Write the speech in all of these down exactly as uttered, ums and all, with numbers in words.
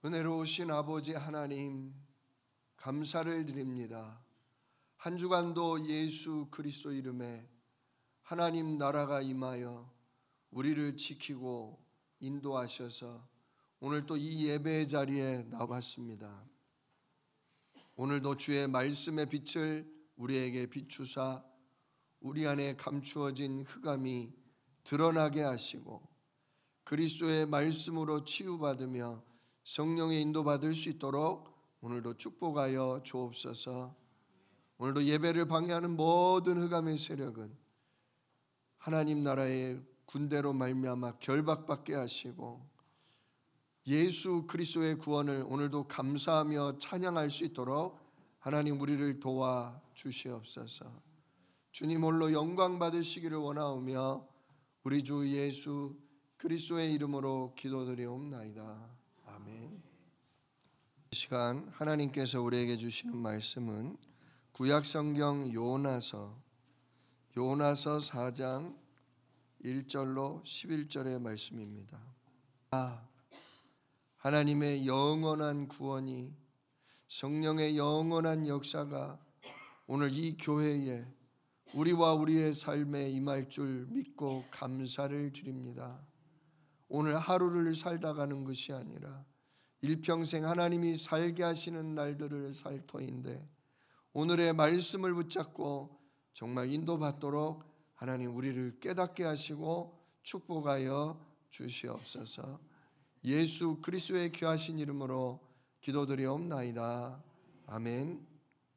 은혜로우신 아버지 하나님, 감사를 드립니다. 한 주간도 예수 그리스도 이름에 하나님 나라가 임하여 우리를 지키고 인도하셔서 오늘 또 이 예배의 자리에 나왔습니다. 오늘도 주의 말씀의 빛을 우리에게 비추사 우리 안에 감추어진 흑암이 드러나게 하시고 그리스도의 말씀으로 치유받으며 성령의 인도받을 수 있도록 오늘도 축복하여 주옵소서. 오늘도 예배를 방해하는 모든 흑암의 세력은 하나님 나라의 군대로 말미암아 결박받게 하시고 예수 그리스도의 구원을 오늘도 감사하며 찬양할 수 있도록 하나님 우리를 도와 주시옵소서. 주님 홀로 영광 받으시기를 원하오며 우리 주 예수 그리스도의 이름으로 기도드리옵나이다. 아멘. 이 시간 하나님께서 우리에게 주시는 말씀은 구약성경 요나서 요나서 사 장 일 절로 십일 절의 말씀입니다. 아, 하나님의 영원한 구원이, 성령의 영원한 역사가 오늘 이 교회에 우리와 우리의 삶에 임할 줄 믿고 감사를 드립니다. 오늘 하루를 살다 가는 것이 아니라 일평생 하나님이 살게 하시는 날들을 살 터인데 오늘의 말씀을 붙잡고 정말 인도받도록 하나님 우리를 깨닫게 하시고 축복하여 주시옵소서. 예수 그리스도의 귀하신 이름으로 기도드리옵나이다. 아멘.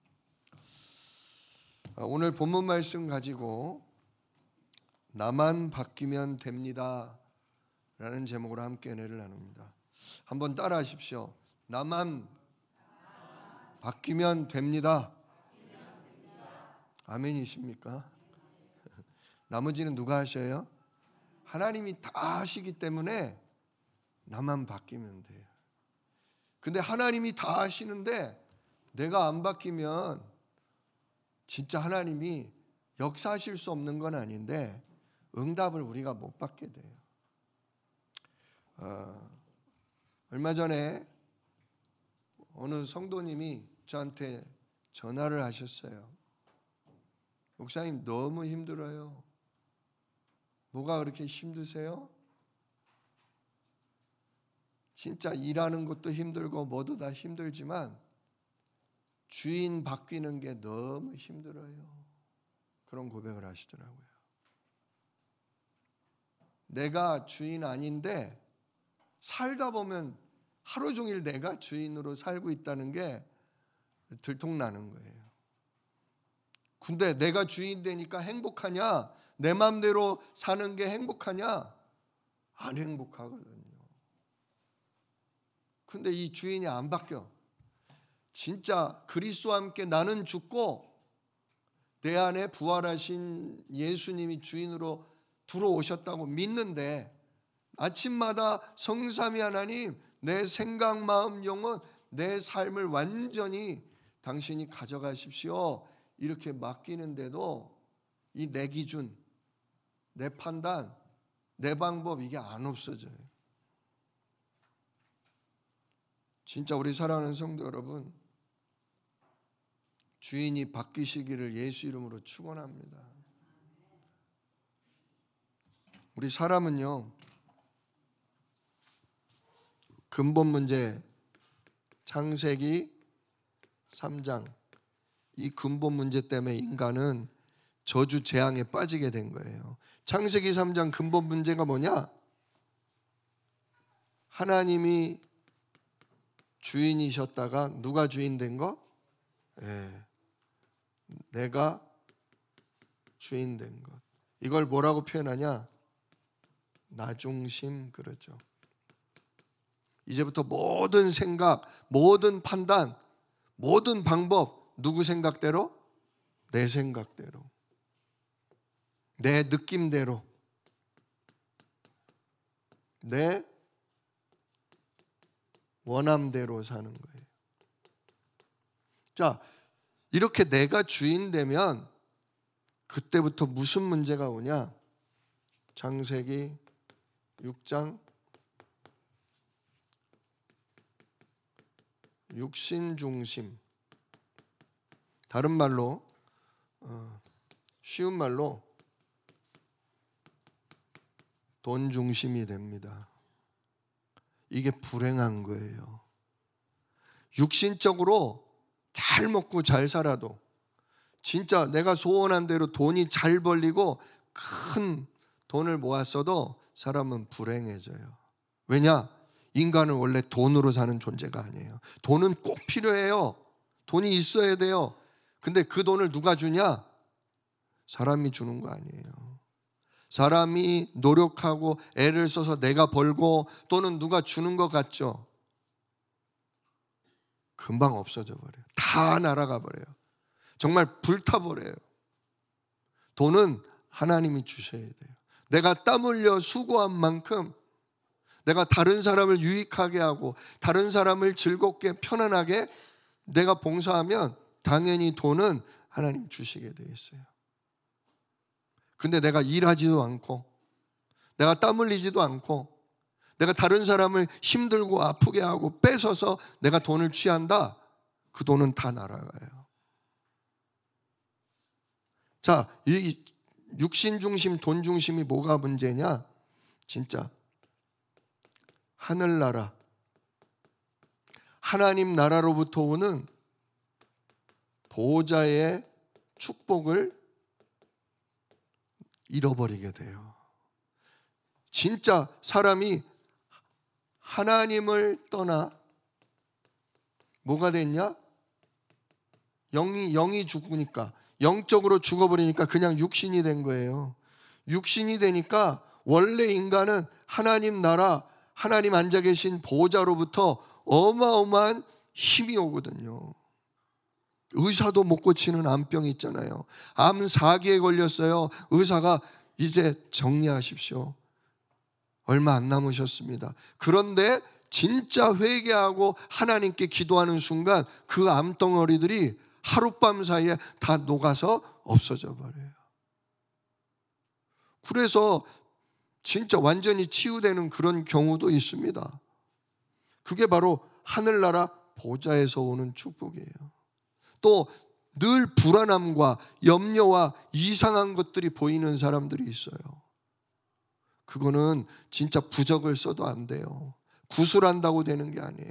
오늘 본문 말씀 가지고 나만 바뀌면 됩니다 라는 제목으로 함께 은혜를 나눕니다. 한번 따라 하십시오. 나만 바뀌면 됩니다. 아멘이십니까? 나머지는 누가 하셔요? 하나님이 다 하시기 때문에 나만 바뀌면 돼요. 근데 하나님이 다 하시는데 내가 안 바뀌면 진짜 하나님이 역사하실 수 없는 건 아닌데 응답을 우리가 못 받게 돼요. 어, 얼마 전에 어느 성도님이 저한테 전화를 하셨어요. 목사님 너무 힘들어요. 뭐가 그렇게 힘드세요? 진짜 일하는 것도 힘들고 뭐도 다 힘들지만 주인 바뀌는 게 너무 힘들어요. 그런 고백을 하시더라고요. 내가 주인 아닌데 살다 보면 하루 종일 내가 주인으로 살고 있다는 게 들통나는 거예요. 근데 내가 주인 되니까 행복하냐? 내 마음대로 사는 게 행복하냐? 안 행복하거든요. 근데 이 주인이 안 바뀌어. 진짜 그리스도와 함께 나는 죽고 내 안에 부활하신 예수님이 주인으로 들어오셨다고 믿는데 아침마다 성삼위 하나님 내 생각, 마음, 영혼, 내 삶을 완전히 당신이 가져가십시오 이렇게 맡기는데도 이 내 기준, 내 판단, 내 방법 이게 안 없어져요. 진짜 우리 사랑하는 성도 여러분, 주인이 바뀌시기를 예수 이름으로 축원합니다. 우리 사람은요, 근본 문제 창세기 삼 장 이 근본 문제 때문에 인간은 저주 재앙에 빠지게 된 거예요. 창세기 삼 장 근본 문제가 뭐냐? 하나님이 주인이셨다가 누가 주인 된 거? 예, 내가 주인 된 것. 이걸 뭐라고 표현하냐? 나중심 그러죠. 이제부터 모든 생각, 모든 판단, 모든 방법 누구 생각대로? 내 생각대로, 내 느낌대로, 내 원함대로 사는 거예요. 자, 이렇게 내가 주인 되면 그때부터 무슨 문제가 오냐? 창세기 육 장 육신 중심, 다른 말로 어, 쉬운 말로 돈 중심이 됩니다. 이게 불행한 거예요. 육신적으로 잘 먹고 잘 살아도 진짜 내가 소원한 대로 돈이 잘 벌리고 큰 돈을 모았어도 사람은 불행해져요. 왜냐? 인간은 원래 돈으로 사는 존재가 아니에요. 돈은 꼭 필요해요. 돈이 있어야 돼요. 근데 그 돈을 누가 주냐? 사람이 주는 거 아니에요. 사람이 노력하고 애를 써서 내가 벌고 또는 누가 주는 것 같죠? 금방 없어져 버려요. 다 날아가 버려요. 정말 불타버려요. 돈은 하나님이 주셔야 돼요. 내가 땀 흘려 수고한 만큼 내가 다른 사람을 유익하게 하고 다른 사람을 즐겁게 편안하게 내가 봉사하면 당연히 돈은 하나님 주시게 되어 있어요. 근데 내가 일하지도 않고 내가 땀 흘리지도 않고 내가 다른 사람을 힘들고 아프게 하고 뺏어서 내가 돈을 취한다. 그 돈은 다 날아가요. 자, 이 육신 중심, 돈 중심이 뭐가 문제냐? 진짜 하늘나라, 하나님 나라로부터 오는 보호자의 축복을 잃어버리게 돼요. 진짜 사람이 하나님을 떠나 뭐가 됐냐? 영이, 영이 죽으니까, 영적으로 죽어버리니까 그냥 육신이 된 거예요. 육신이 되니까 원래 인간은 하나님 나라, 하나님 앉아 계신 보호자로부터 어마어마한 힘이 오거든요. 의사도 못 고치는 암병 있잖아요. 암 사기에 걸렸어요. 의사가 이제 정리하십시오. 얼마 안 남으셨습니다. 그런데 진짜 회개하고 하나님께 기도하는 순간 그 암덩어리들이 하룻밤 사이에 다 녹아서 없어져 버려요. 그래서 진짜 완전히 치유되는 그런 경우도 있습니다. 그게 바로 하늘나라 보좌에서 오는 축복이에요. 또 늘 불안함과 염려와 이상한 것들이 보이는 사람들이 있어요. 그거는 진짜 부적을 써도 안 돼요. 구술한다고 되는 게 아니에요.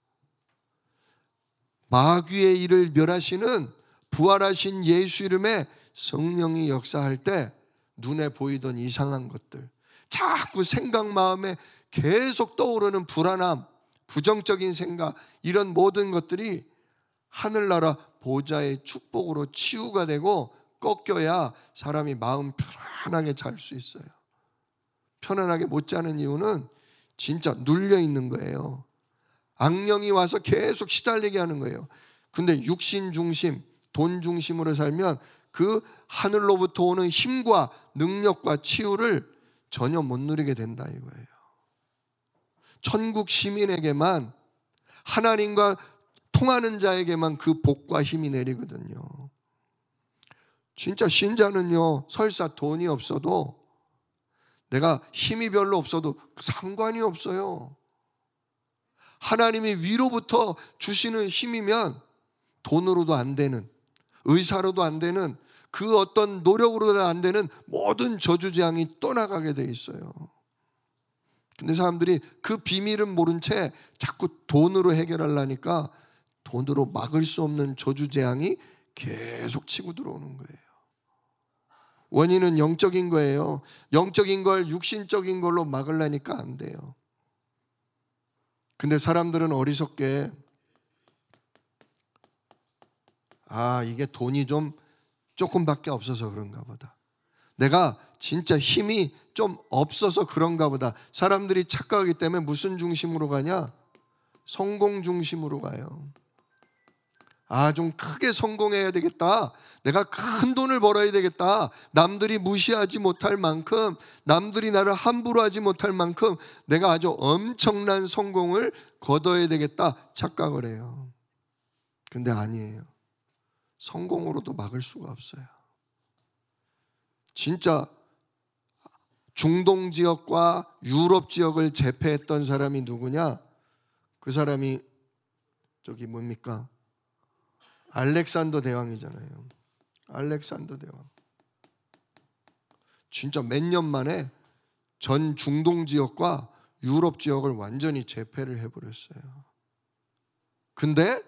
마귀의 일을 멸하시는 부활하신 예수 이름에 성령이 역사할 때 눈에 보이던 이상한 것들, 자꾸 생각 마음에 계속 떠오르는 불안함, 부정적인 생각, 이런 모든 것들이 하늘나라 보좌의 축복으로 치유가 되고 꺾여야 사람이 마음 편안하게 잘 수 있어요. 편안하게 못 자는 이유는 진짜 눌려 있는 거예요. 악령이 와서 계속 시달리게 하는 거예요. 근데 육신 중심, 돈 중심으로 살면 그 하늘로부터 오는 힘과 능력과 치유를 전혀 못 누리게 된다 이거예요. 천국 시민에게만, 하나님과 통하는 자에게만 그 복과 힘이 내리거든요. 진짜 신자는요, 설사 돈이 없어도, 내가 힘이 별로 없어도 상관이 없어요. 하나님이 위로부터 주시는 힘이면 돈으로도 안 되는, 의사로도 안 되는, 그 어떤 노력으로도 안 되는 모든 저주재앙이 떠나가게 돼 있어요. 근데 사람들이 그 비밀은 모른 채 자꾸 돈으로 해결하려니까 돈으로 막을 수 없는 저주재앙이 계속 치고 들어오는 거예요. 원인은 영적인 거예요. 영적인 걸 육신적인 걸로 막으려니까 안 돼요. 근데 사람들은 어리석게, 아, 이게 돈이 좀 조금밖에 없어서 그런가 보다. 내가 진짜 힘이 좀 없어서 그런가 보다. 사람들이 착각하기 때문에 무슨 중심으로 가냐? 성공 중심으로 가요. 아, 좀 크게 성공해야 되겠다. 내가 큰 돈을 벌어야 되겠다. 남들이 무시하지 못할 만큼, 남들이 나를 함부로 하지 못할 만큼 내가 아주 엄청난 성공을 거둬야 되겠다 착각을 해요. 근데 아니에요. 성공으로도 막을 수가 없어요. 진짜 중동 지역과 유럽 지역을 제패했던 사람이 누구냐? 그 사람이 저기 뭡니까? 알렉산더 대왕이잖아요. 알렉산더 대왕. 진짜 몇 년 만에 전 중동 지역과 유럽 지역을 완전히 제패를 해버렸어요. 근데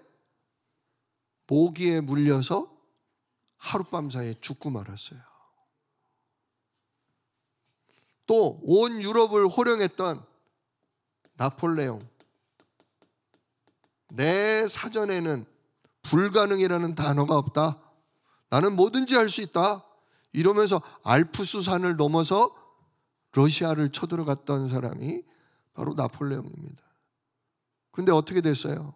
모기에 물려서 하룻밤 사이에 죽고 말았어요. 또 온 유럽을 호령했던 나폴레옹. 내 사전에는 불가능이라는 단어가 없다. 나는 뭐든지 할 수 있다. 이러면서 알프스 산을 넘어서 러시아를 쳐들어갔던 사람이 바로 나폴레옹입니다. 근데 어떻게 됐어요?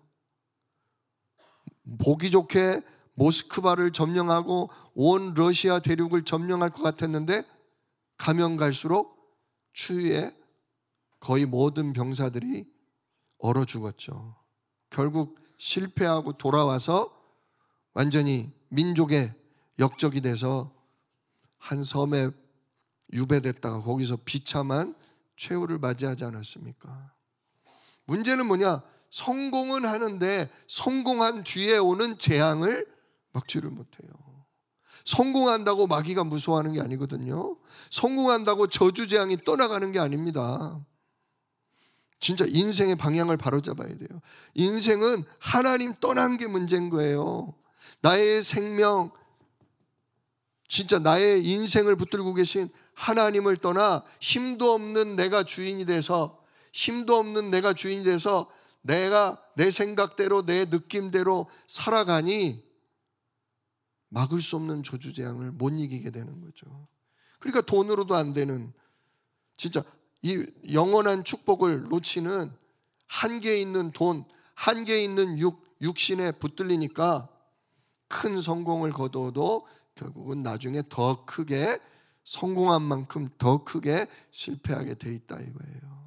보기 좋게 모스크바를 점령하고 온 러시아 대륙을 점령할 것 같았는데 가면 갈수록 추위에 거의 모든 병사들이 얼어 죽었죠. 결국 실패하고 돌아와서 완전히 민족의 역적이 돼서 한 섬에 유배됐다가 거기서 비참한 최후를 맞이하지 않았습니까? 문제는 뭐냐? 성공은 하는데 성공한 뒤에 오는 재앙을 막지를 못해요. 성공한다고 마귀가 무서워하는 게 아니거든요. 성공한다고 저주재앙이 떠나가는 게 아닙니다. 진짜 인생의 방향을 바로잡아야 돼요. 인생은 하나님 떠난 게 문제인 거예요. 나의 생명, 진짜 나의 인생을 붙들고 계신 하나님을 떠나 힘도 없는 내가 주인이 돼서 힘도 없는 내가 주인이 돼서 내가 내 생각대로 내 느낌대로 살아가니 막을 수 없는 저주재앙을 못 이기게 되는 거죠. 그러니까 돈으로도 안 되는, 진짜 이 영원한 축복을 놓치는 한계에 있는 돈, 한계에 있는 육, 육신에 붙들리니까 큰 성공을 거둬도 결국은 나중에 더 크게, 성공한 만큼 더 크게 실패하게 돼 있다 이거예요.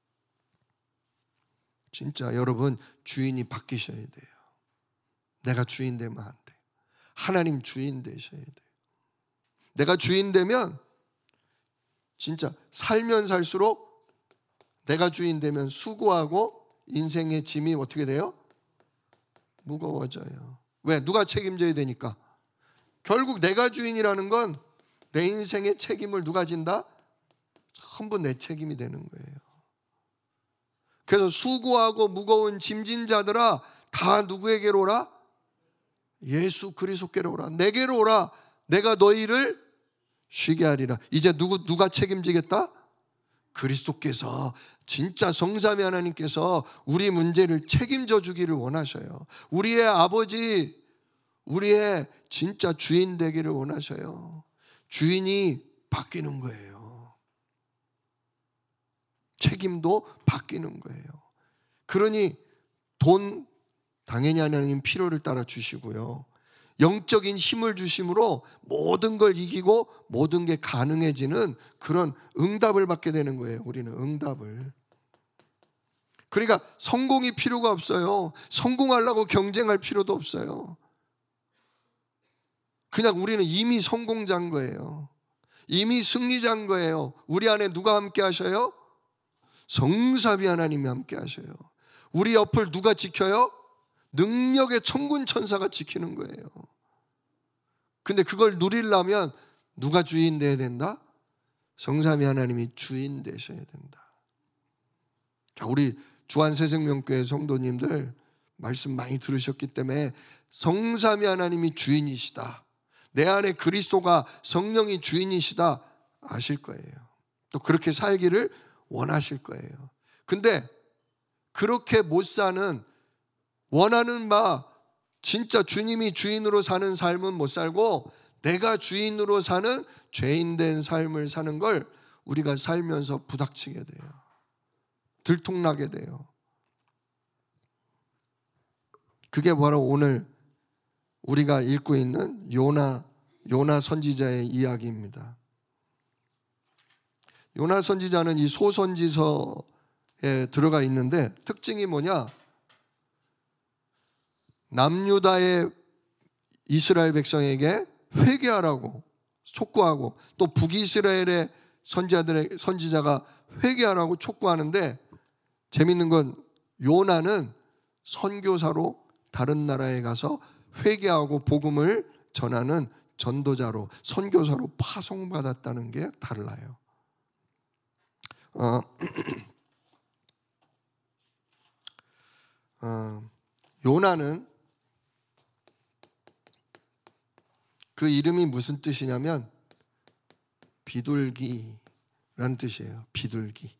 진짜 여러분, 주인이 바뀌셔야 돼요. 내가 주인 되면 안 돼요. 하나님 주인 되셔야 돼요. 내가 주인 되면 진짜 살면 살수록 내가 주인 되면 수고하고 인생의 짐이 어떻게 돼요? 무거워져요. 왜? 누가 책임져야 되니까. 결국 내가 주인이라는 건 내 인생의 책임을 누가 진다? 전부 내 책임이 되는 거예요. 그래서 수고하고 무거운 짐진 자들아 다 누구에게로 오라? 예수 그리스도께로 오라. 내게로 오라. 내가 너희를 쉬게 하리라. 이제 누구, 누가 책임지겠다? 그리스도께서, 진짜 성삼위 하나님께서 우리 문제를 책임져 주기를 원하셔요. 우리의 아버지, 우리의 진짜 주인 되기를 원하셔요. 주인이 바뀌는 거예요. 책임도 바뀌는 거예요. 그러니 돈 당연히 하나님 필요를 따라 주시고요. 영적인 힘을 주심으로 모든 걸 이기고 모든 게 가능해지는 그런 응답을 받게 되는 거예요. 우리는 응답을. 그러니까 성공이 필요가 없어요. 성공하려고 경쟁할 필요도 없어요. 그냥 우리는 이미 성공자인 거예요. 이미 승리자인 거예요. 우리 안에 누가 함께 하셔요? 성삼위 하나님이 함께 하셔요. 우리 옆을 누가 지켜요? 능력의 천군 천사가 지키는 거예요. 근데 그걸 누리려면 누가 주인 돼야 된다? 성삼위 하나님이 주인 되셔야 된다. 자, 우리 주안새생명교회 성도님들 말씀 많이 들으셨기 때문에 성삼위 하나님이 주인이시다, 내 안에 그리스도가 성령이 주인이시다 아실 거예요. 또 그렇게 살기를 원하실 거예요. 근데 그렇게 못 사는, 원하는 바 진짜 주님이 주인으로 사는 삶은 못 살고 내가 주인으로 사는 죄인된 삶을 사는 걸 우리가 살면서 부닥치게 돼요. 들통나게 돼요. 그게 바로 오늘 우리가 읽고 있는 요나, 요나 선지자의 이야기입니다. 요나 선지자는 이 소선지서에 들어가 있는데 특징이 뭐냐? 남유다의 이스라엘 백성에게 회개하라고 촉구하고 또 북이스라엘의 선지자들의 선지자가 회개하라고 촉구하는데, 재밌는 건 요나는 선교사로 다른 나라에 가서 회개하고 복음을 전하는 전도자로, 선교사로 파송받았다는 게 달라요. 어, 어, 요나는 그 이름이 무슨 뜻이냐면 비둘기라는 뜻이에요. 비둘기.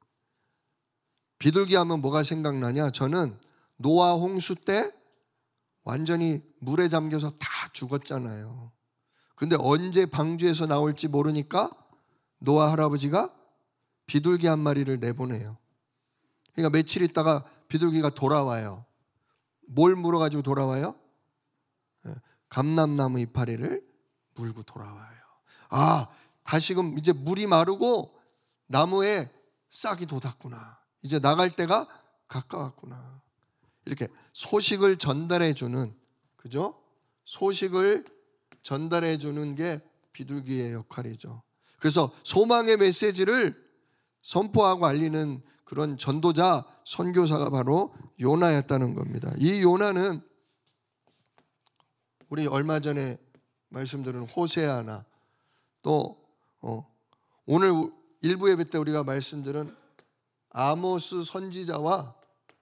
비둘기 하면 뭐가 생각나냐? 저는 노아 홍수 때 완전히 물에 잠겨서 다 죽었잖아요. 근데 언제 방주에서 나올지 모르니까 노아 할아버지가 비둘기 한 마리를 내보내요. 그러니까 며칠 있다가 비둘기가 돌아와요. 뭘 물어가지고 돌아와요? 감람나무 이파리를 물고 돌아와요. 아, 다시금 이제 물이 마르고 나무에 싹이 돋았구나. 이제 나갈 때가 가까웠구나. 이렇게 소식을 전달해 주는, 그죠? 소식을 전달해 주는 게 비둘기의 역할이죠. 그래서 소망의 메시지를 선포하고 알리는 그런 전도자, 선교사가 바로 요나였다는 겁니다. 이 요나는 우리 얼마 전에 말씀드린 호세아나 또 어, 오늘 일부 예배 때 우리가 말씀드린 아모스 선지자와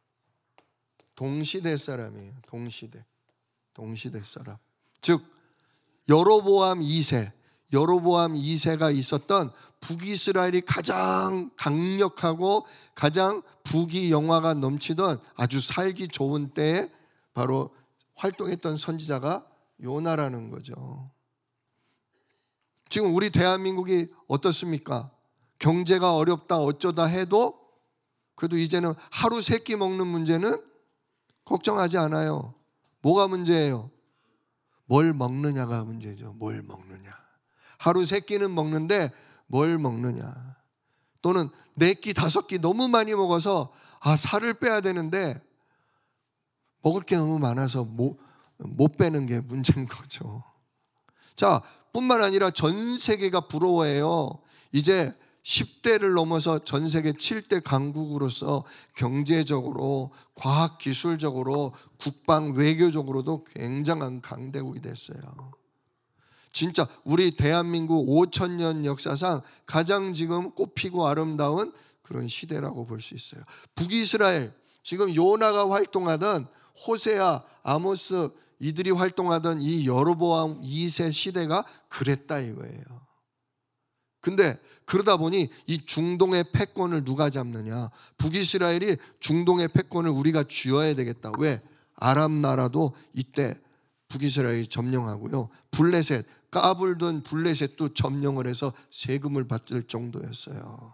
동시대 사람이에요. 동시대. 동시대 사람. 즉 여로보암 이 세, 여로보암 이 세가 있었던 북이스라엘이 가장 강력하고 가장 북이 영화가 넘치던 아주 살기 좋은 때에 바로 활동했던 선지자가 요나라는 거죠. 지금 우리 대한민국이 어떻습니까? 경제가 어렵다 어쩌다 해도 그래도 이제는 하루 세 끼 먹는 문제는 걱정하지 않아요. 뭐가 문제예요? 뭘 먹느냐가 문제죠. 뭘 먹느냐. 하루 세 끼는 먹는데 뭘 먹느냐. 또는 네 끼, 다섯 끼 너무 많이 먹어서 아 살을 빼야 되는데 먹을 게 너무 많아서 못, 못 빼는 게 문제인 거죠. 자, 뿐만 아니라 전 세계가 부러워해요. 이제 십 대를 넘어서 전 세계 칠 대 강국으로서 경제적으로, 과학기술적으로, 국방, 외교적으로도 굉장한 강대국이 됐어요. 진짜 우리 대한민국 오천 년 역사상 가장 지금 꽃피고 아름다운 그런 시대라고 볼 수 있어요. 북이스라엘, 지금 요나가 활동하던 호세아, 아모스 이들이 활동하던 이 여로보암 이 세 시대가 그랬다 이거예요. 근데 그러다 보니 이 중동의 패권을 누가 잡느냐? 북이스라엘이 중동의 패권을 우리가 쥐어야 되겠다. 왜? 아랍 나라도 이때 북이스라엘이 점령하고요. 블레셋, 까불던 블레셋도 점령을 해서 세금을 받을 정도였어요.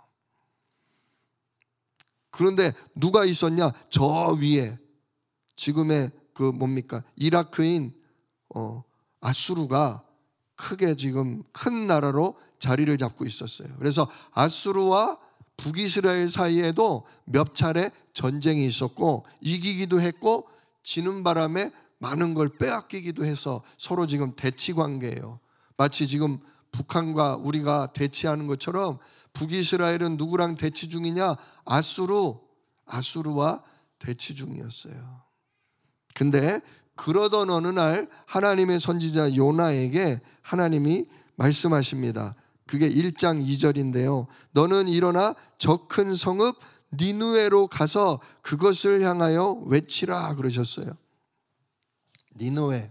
그런데 누가 있었냐? 저 위에 지금의 그 뭡니까? 이라크인 어, 아수르가 크게 지금 큰 나라로 자리를 잡고 있었어요. 그래서 아수르와 북이스라엘 사이에도 몇 차례 전쟁이 있었고 이기기도 했고 지는 바람에 많은 걸 빼앗기기도 해서 서로 지금 대치 관계예요. 마치 지금 북한과 우리가 대치하는 것처럼 북이스라엘은 누구랑 대치 중이냐? 아수르, 아수르와 대치 중이었어요. 근데 그러던 어느 날 하나님의 선지자 요나에게 하나님이 말씀하십니다. 그게 일 장 이 절인데요. 너는 일어나 저 큰 성읍 니느웨로 가서 그것을 향하여 외치라 그러셨어요. 니느웨.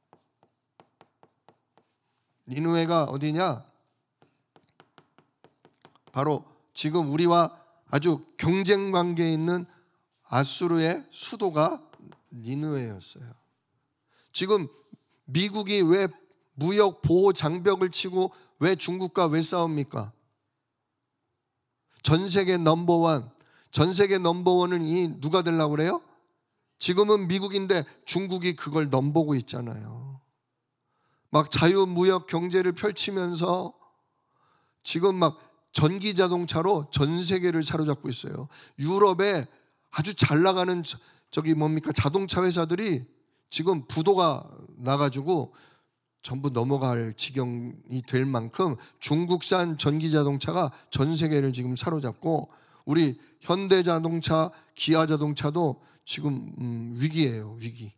니느웨가 어디냐? 바로 지금 우리와 아주 경쟁 관계에 있는 아수르의 수도가 니느웨였어요. 지금 미국이 왜 무역 보호 장벽을 치고 왜 중국과 왜 싸웁니까? 전 세계 넘버원, 전 세계 넘버원은 이 누가 되려고 그래요? 지금은 미국인데 중국이 그걸 넘보고 있잖아요. 막 자유무역 경제를 펼치면서 지금 막 전기 자동차로 전 세계를 사로잡고 있어요. 유럽에 아주 잘 나가는 저기 뭡니까 자동차 회사들이 지금 부도가 나가지고 전부 넘어갈 지경이 될 만큼 중국산 전기 자동차가 전 세계를 지금 사로잡고 우리 현대자동차, 기아자동차도 지금 음, 위기예요, 위기.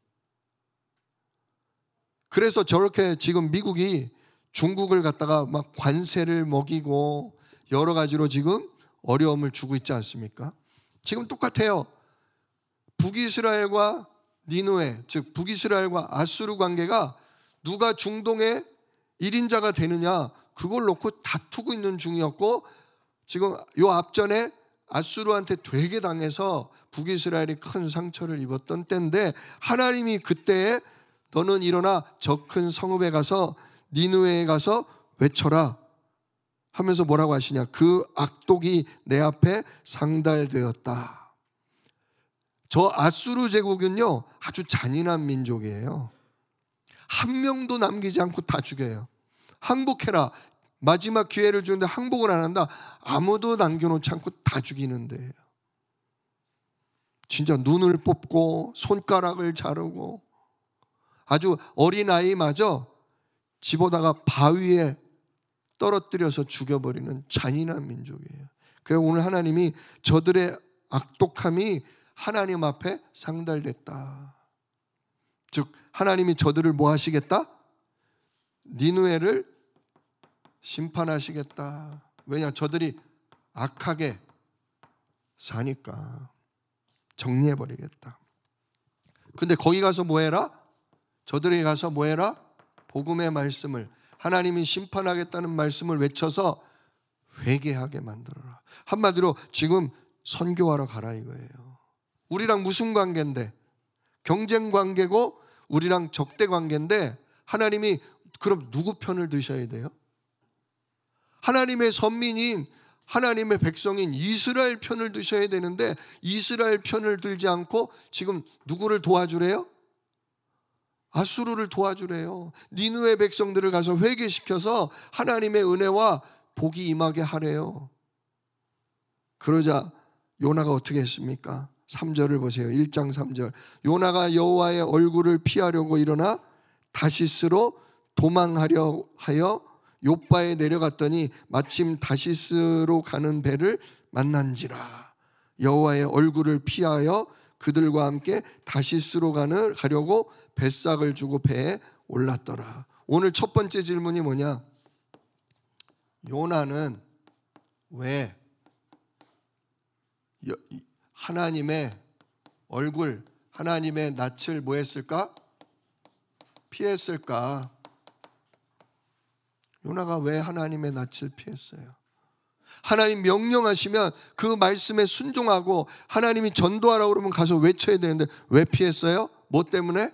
그래서 저렇게 지금 미국이 중국을 갖다가 막 관세를 먹이고 여러 가지로 지금 어려움을 주고 있지 않습니까? 지금 똑같아요. 북이스라엘과 니느웨, 즉 북이스라엘과 아수르 관계가 누가 중동의 일인자가 되느냐, 그걸 놓고 다투고 있는 중이었고, 지금 요 앞전에 아수르한테 되게 당해서 북이스라엘이 큰 상처를 입었던 때인데, 하나님이 그때에 너는 일어나 저 큰 성읍에 가서 니느웨에 가서 외쳐라 하면서 뭐라고 하시냐, 그 악독이 내 앞에 상달되었다. 저 아수르 제국은요 아주 잔인한 민족이에요. 한 명도 남기지 않고 다 죽여요. 항복해라, 마지막 기회를 주는데 항복을 안 한다. 아무도 남겨놓지 않고 다 죽이는 데예요. 진짜 눈을 뽑고 손가락을 자르고, 아주 어린아이마저 집어다가 바위에 떨어뜨려서 죽여버리는 잔인한 민족이에요. 그래서 오늘 하나님이 저들의 악독함이 하나님 앞에 상달됐다. 즉 하나님이 저들을 뭐 하시겠다? 니느웨를 심판하시겠다. 왜냐? 저들이 악하게 사니까 정리해버리겠다. 근데 거기 가서 뭐 해라? 저들에게 가서 뭐 해라? 복음의 말씀을, 하나님이 심판하겠다는 말씀을 외쳐서 회개하게 만들어라. 한마디로 지금 선교하러 가라 이거예요. 우리랑 무슨 관계인데? 경쟁 관계고 우리랑 적대 관계인데, 하나님이 그럼 누구 편을 드셔야 돼요? 하나님의 선민인, 하나님의 백성인 이스라엘 편을 드셔야 되는데, 이스라엘 편을 들지 않고 지금 누구를 도와주래요? 아수르를 도와주래요. 니느웨 백성들을 가서 회개시켜서 하나님의 은혜와 복이 임하게 하래요. 그러자 요나가 어떻게 했습니까? 삼 절을 보세요. 일 장 삼 절. 요나가 여호와의 얼굴을 피하려고 일어나 다시스로 도망하려 하여 욥바에 내려갔더니 마침 다시스로 가는 배를 만난지라. 여호와의 얼굴을 피하여 그들과 함께 다시스로 가는 가려고 뱃삭을 주고 배에 올랐더라. 오늘 첫 번째 질문이 뭐냐? 요나는 왜 하나님의 얼굴, 하나님의 낯을 뭐 했을까? 피했을까? 요나가 왜 하나님의 낯을 피했어요? 하나님 명령하시면 그 말씀에 순종하고, 하나님이 전도하라고 그러면 가서 외쳐야 되는데 왜 피했어요? 뭐 때문에?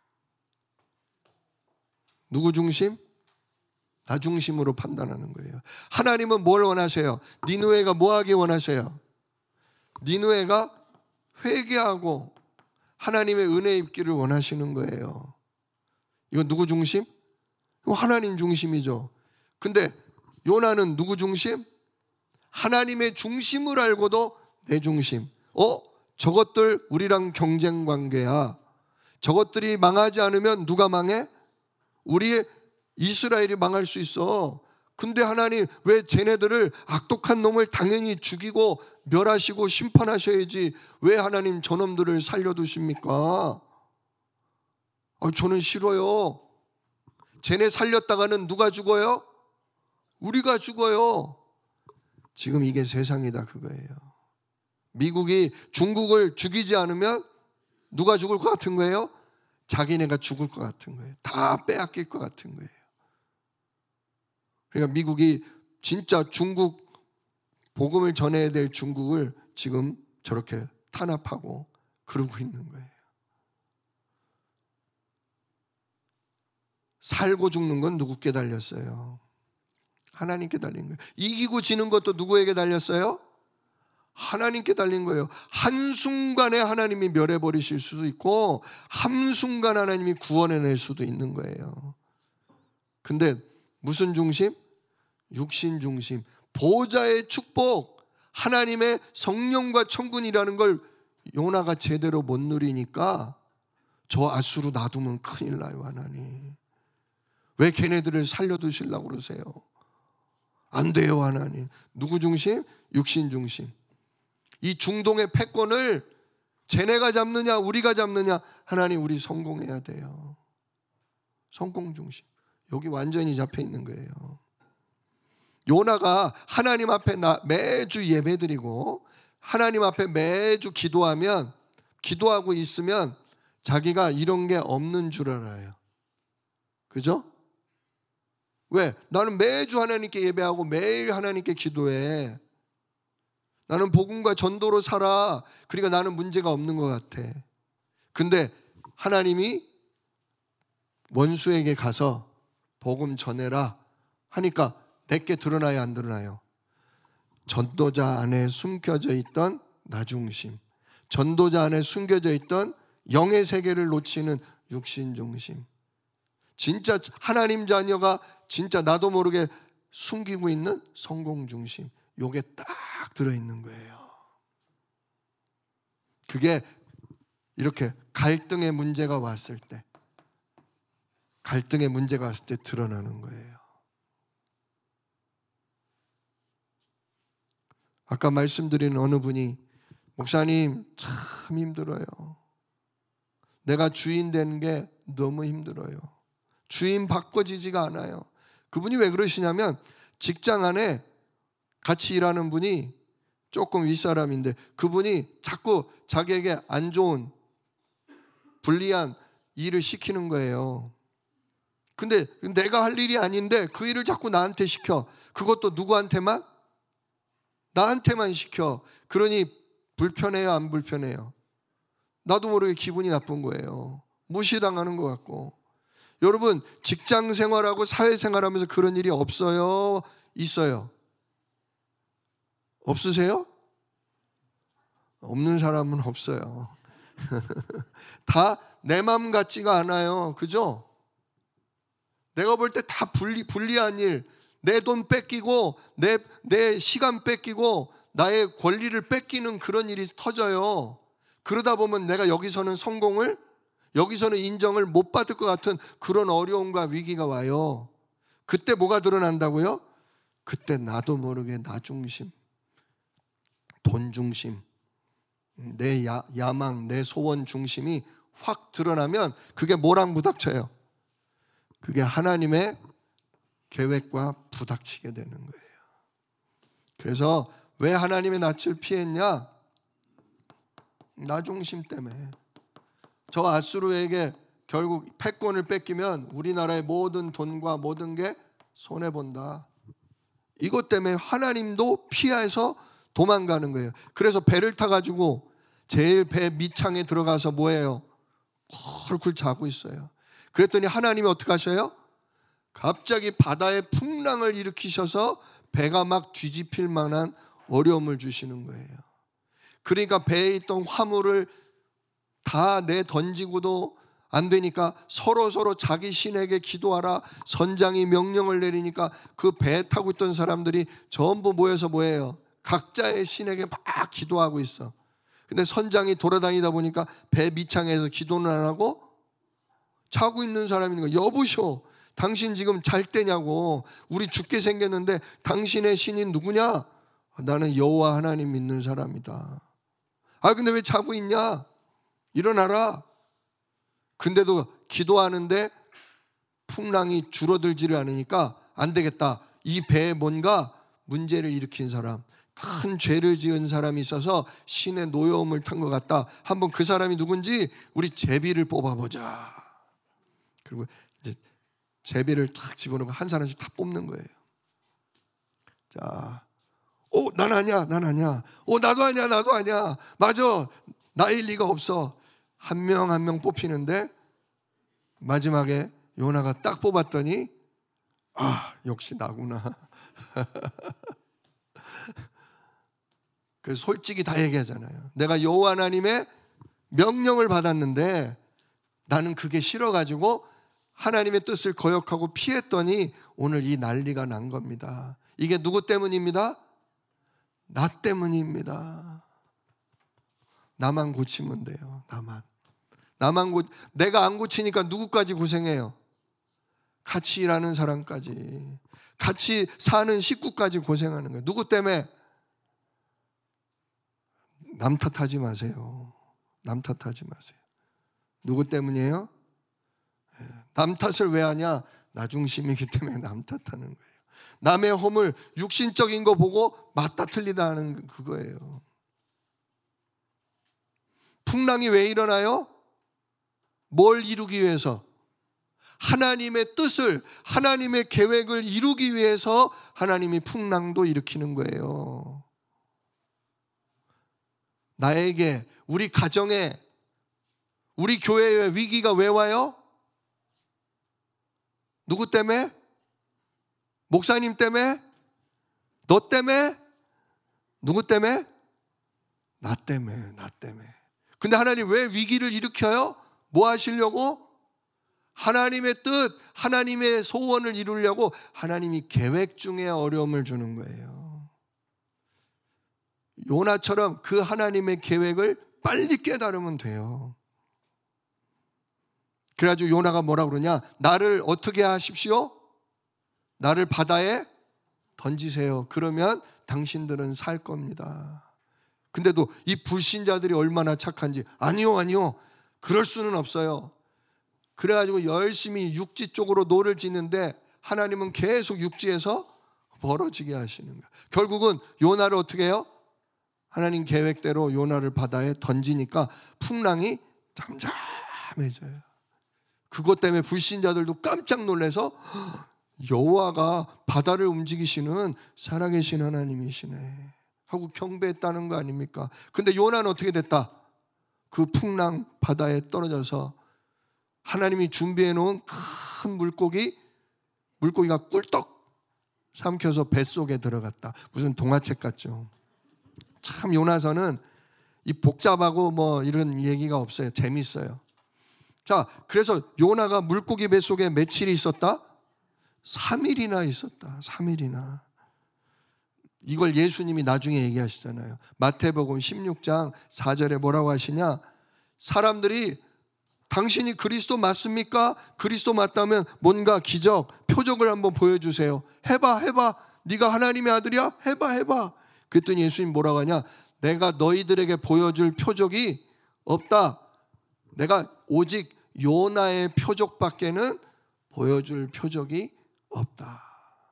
누구 중심? 나 중심으로 판단하는 거예요. 하나님은 뭘 원하세요? 니느웨가 뭐 하기 원하세요? 니느웨가 회개하고 하나님의 은혜 입기를 원하시는 거예요. 이건 누구 중심? 이거 하나님 중심이죠. 근데 요나는 누구 중심? 하나님의 중심을 알고도 내 중심. 어? 저것들 우리랑 경쟁 관계야. 저것들이 망하지 않으면 누가 망해? 우리 이스라엘이 망할 수 있어. 근데 하나님 왜 쟤네들을, 악독한 놈을 당연히 죽이고 멸하시고 심판하셔야지 왜 하나님 저놈들을 살려두십니까? 아, 저는 싫어요. 쟤네 살렸다가는 누가 죽어요? 우리가 죽어요. 지금 이게 세상이다 그거예요. 미국이 중국을 죽이지 않으면 누가 죽을 것 같은 거예요? 자기네가 죽을 것 같은 거예요. 다 빼앗길 것 같은 거예요. 그러니까 미국이 진짜 중국, 복음을 전해야 될 중국을 지금 저렇게 탄압하고 그러고 있는 거예요. 살고 죽는 건 누구께 달렸어요? 하나님께 달린 거예요. 이기고 지는 것도 누구에게 달렸어요? 하나님께 달린 거예요. 한순간에 하나님이 멸해버리실 수도 있고 한순간 하나님이 구원해낼 수도 있는 거예요. 근데 무슨 중심? 육신 중심. 보좌의 축복, 하나님의 성령과 천군이라는 걸 요나가 제대로 못 누리니까 저 아수르 놔두면 큰일 나요. 하나님 왜 걔네들을 살려두시려고 그러세요? 안 돼요. 하나님. 누구 중심? 육신 중심. 이 중동의 패권을 쟤네가 잡느냐 우리가 잡느냐, 하나님 우리 성공해야 돼요. 성공 중심. 여기 완전히 잡혀 있는 거예요. 요나가 하나님 앞에 나 매주 예배드리고 하나님 앞에 매주 기도하면, 기도하고 있으면 자기가 이런 게 없는 줄 알아요. 그죠? 왜? 나는 매주 하나님께 예배하고 매일 하나님께 기도해. 나는 복음과 전도로 살아. 그러니까 나는 문제가 없는 것 같아. 근데 하나님이 원수에게 가서 복음 전해라 하니까 내게 드러나요, 안 드러나요? 전도자 안에 숨겨져 있던 나중심, 전도자 안에 숨겨져 있던 영의 세계를 놓치는 육신 중심, 진짜 하나님 자녀가 진짜 나도 모르게 숨기고 있는 성공 중심, 요게 딱 들어있는 거예요. 그게 이렇게 갈등의 문제가 왔을 때, 갈등의 문제가 왔을 때 드러나는 거예요. 아까 말씀드린 어느 분이, 목사님 참 힘들어요. 내가 주인 되는 게 너무 힘들어요. 주인 바꿔지지가 않아요. 그분이 왜 그러시냐면, 직장 안에 같이 일하는 분이 조금 윗사람인데 그분이 자꾸 자기에게 안 좋은 불리한 일을 시키는 거예요. 근데 내가 할 일이 아닌데 그 일을 자꾸 나한테 시켜. 그것도 누구한테만? 나한테만 시켜. 그러니 불편해요, 안 불편해요? 나도 모르게 기분이 나쁜 거예요. 무시당하는 것 같고. 여러분, 직장 생활하고 사회 생활하면서 그런 일이 없어요? 있어요? 없으세요? 없는 사람은 없어요. 다 내 마음 같지가 않아요. 그죠? 내가 볼 때 다 불리, 불리한 일, 내 돈 뺏기고 내, 내 시간 뺏기고 나의 권리를 뺏기는 그런 일이 터져요. 그러다 보면 내가 여기서는 성공을, 여기서는 인정을 못 받을 것 같은 그런 어려움과 위기가 와요. 그때 뭐가 드러난다고요? 그때 나도 모르게 나 중심, 돈 중심, 내 야, 야망, 내 소원 중심이 확 드러나면 그게 뭐랑 부닥쳐요? 그게 하나님의 계획과 부닥치게 되는 거예요. 그래서 왜 하나님의 낯을 피했냐? 나 중심 때문에. 저 아수르에게 결국 패권을 뺏기면 우리나라의 모든 돈과 모든 게 손해본다. 이것 때문에 하나님도 피해서 도망가는 거예요. 그래서 배를 타가지고 제일 배 밑창에 들어가서 뭐예요? 쿨쿨 자고 있어요. 그랬더니 하나님이 어떻게 하셔요? 갑자기 바다에 풍랑을 일으키셔서 배가 막 뒤집힐 만한 어려움을 주시는 거예요. 그러니까 배에 있던 화물을 다 내 던지고도 안 되니까 서로 서로 자기 신에게 기도하라 선장이 명령을 내리니까 그 배 타고 있던 사람들이 전부 모여서 뭐예요? 각자의 신에게 막 기도하고 있어. 근데 선장이 돌아다니다 보니까 배 밑창에서 기도는 안 하고 자고 있는 사람이 있는 거야. 여보쇼, 당신 지금 잘 때냐고. 우리 죽게 생겼는데 당신의 신이 누구냐? 나는 여호와 하나님 믿는 사람이다. 아 근데 왜 자고 있냐? 일어나라. 근데도 기도하는데 풍랑이 줄어들지를 않으니까 안 되겠다. 이 배에 뭔가 문제를 일으킨 사람, 큰 죄를 지은 사람이 있어서 신의 노여움을 탄 것 같다. 한번 그 사람이 누군지 우리 제비를 뽑아보자. 그리고 이제 제비를 탁 집어넣고 한 사람씩 다 뽑는 거예요. 자, 오, 난 아니야, 난 아니야. 오, 나도 아니야, 나도 아니야. 맞아, 나일 리가 없어. 한 명 한 명 뽑히는데 마지막에 요나가 딱 뽑았더니 아, 역시 나구나. 그래서 솔직히 다 얘기하잖아요. 내가 여호와 하나님의 명령을 받았는데 나는 그게 싫어가지고 하나님의 뜻을 거역하고 피했더니 오늘 이 난리가 난 겁니다. 이게 누구 때문입니다? 나 때문입니다. 나만 고치면 돼요. 나만. 나만 고 내가 안 고치니까 누구까지 고생해요? 같이 일하는 사람까지, 같이 사는 식구까지 고생하는 거예요. 누구 때문에? 남 탓하지 마세요. 남 탓하지 마세요. 누구 때문이에요? 남 탓을 왜 하냐? 나 중심이기 때문에 남 탓하는 거예요. 남의 허물, 육신적인 거 보고 맞다 틀리다 하는 그거예요. 풍랑이 왜 일어나요? 뭘 이루기 위해서? 하나님의 뜻을, 하나님의 계획을 이루기 위해서 하나님이 풍랑도 일으키는 거예요. 나에게, 우리 가정에, 우리 교회에 위기가 왜 와요? 누구 때문에? 목사님 때문에? 너 때문에? 누구 때문에? 나 때문에, 나 때문에. 근데 하나님 왜 위기를 일으켜요? 뭐 하시려고? 하나님의 뜻, 하나님의 소원을 이루려고 하나님이 계획 중에 어려움을 주는 거예요. 요나처럼 그 하나님의 계획을 빨리 깨달으면 돼요. 그래가지고 요나가 뭐라고 그러냐? 나를 어떻게 하십시오? 나를 바다에 던지세요. 그러면 당신들은 살 겁니다. 근데도 이 불신자들이 얼마나 착한지, 아니요 아니요 그럴 수는 없어요. 그래가지고 열심히 육지 쪽으로 노를 짓는데 하나님은 계속 육지에서 멀어지게 하시는 거예요. 결국은 요나를 어떻게 해요? 하나님 계획대로 요나를 바다에 던지니까 풍랑이 잠잠해져요. 그것 때문에 불신자들도 깜짝 놀라서 여호와가 바다를 움직이시는 살아계신 하나님이시네 하고 경배했다는 거 아닙니까? 근데 요나는 어떻게 됐다? 그 풍랑 바다에 떨어져서 하나님이 준비해 놓은 큰 물고기, 물고기가 꿀떡 삼켜서 뱃속에 들어갔다. 무슨 동화책 같죠. 참 요나서는 이 복잡하고 뭐 이런 얘기가 없어요. 재밌어요. 자, 그래서 요나가 물고기 뱃속에 며칠이 있었다? 삼 일이나 있었다. 삼 일이나. 이걸 예수님이 나중에 얘기하시잖아요. 마태복음 십육 장 사 절에 뭐라고 하시냐? 사람들이 당신이 그리스도 맞습니까? 그리스도 맞다면 뭔가 기적, 표적을 한번 보여주세요. 해봐, 해봐. 네가 하나님의 아들이야? 해봐, 해봐. 그랬더니 예수님 뭐라고 하냐? 내가 너희들에게 보여줄 표적이 없다. 내가 오직 요나의 표적밖에는 보여줄 표적이 없다.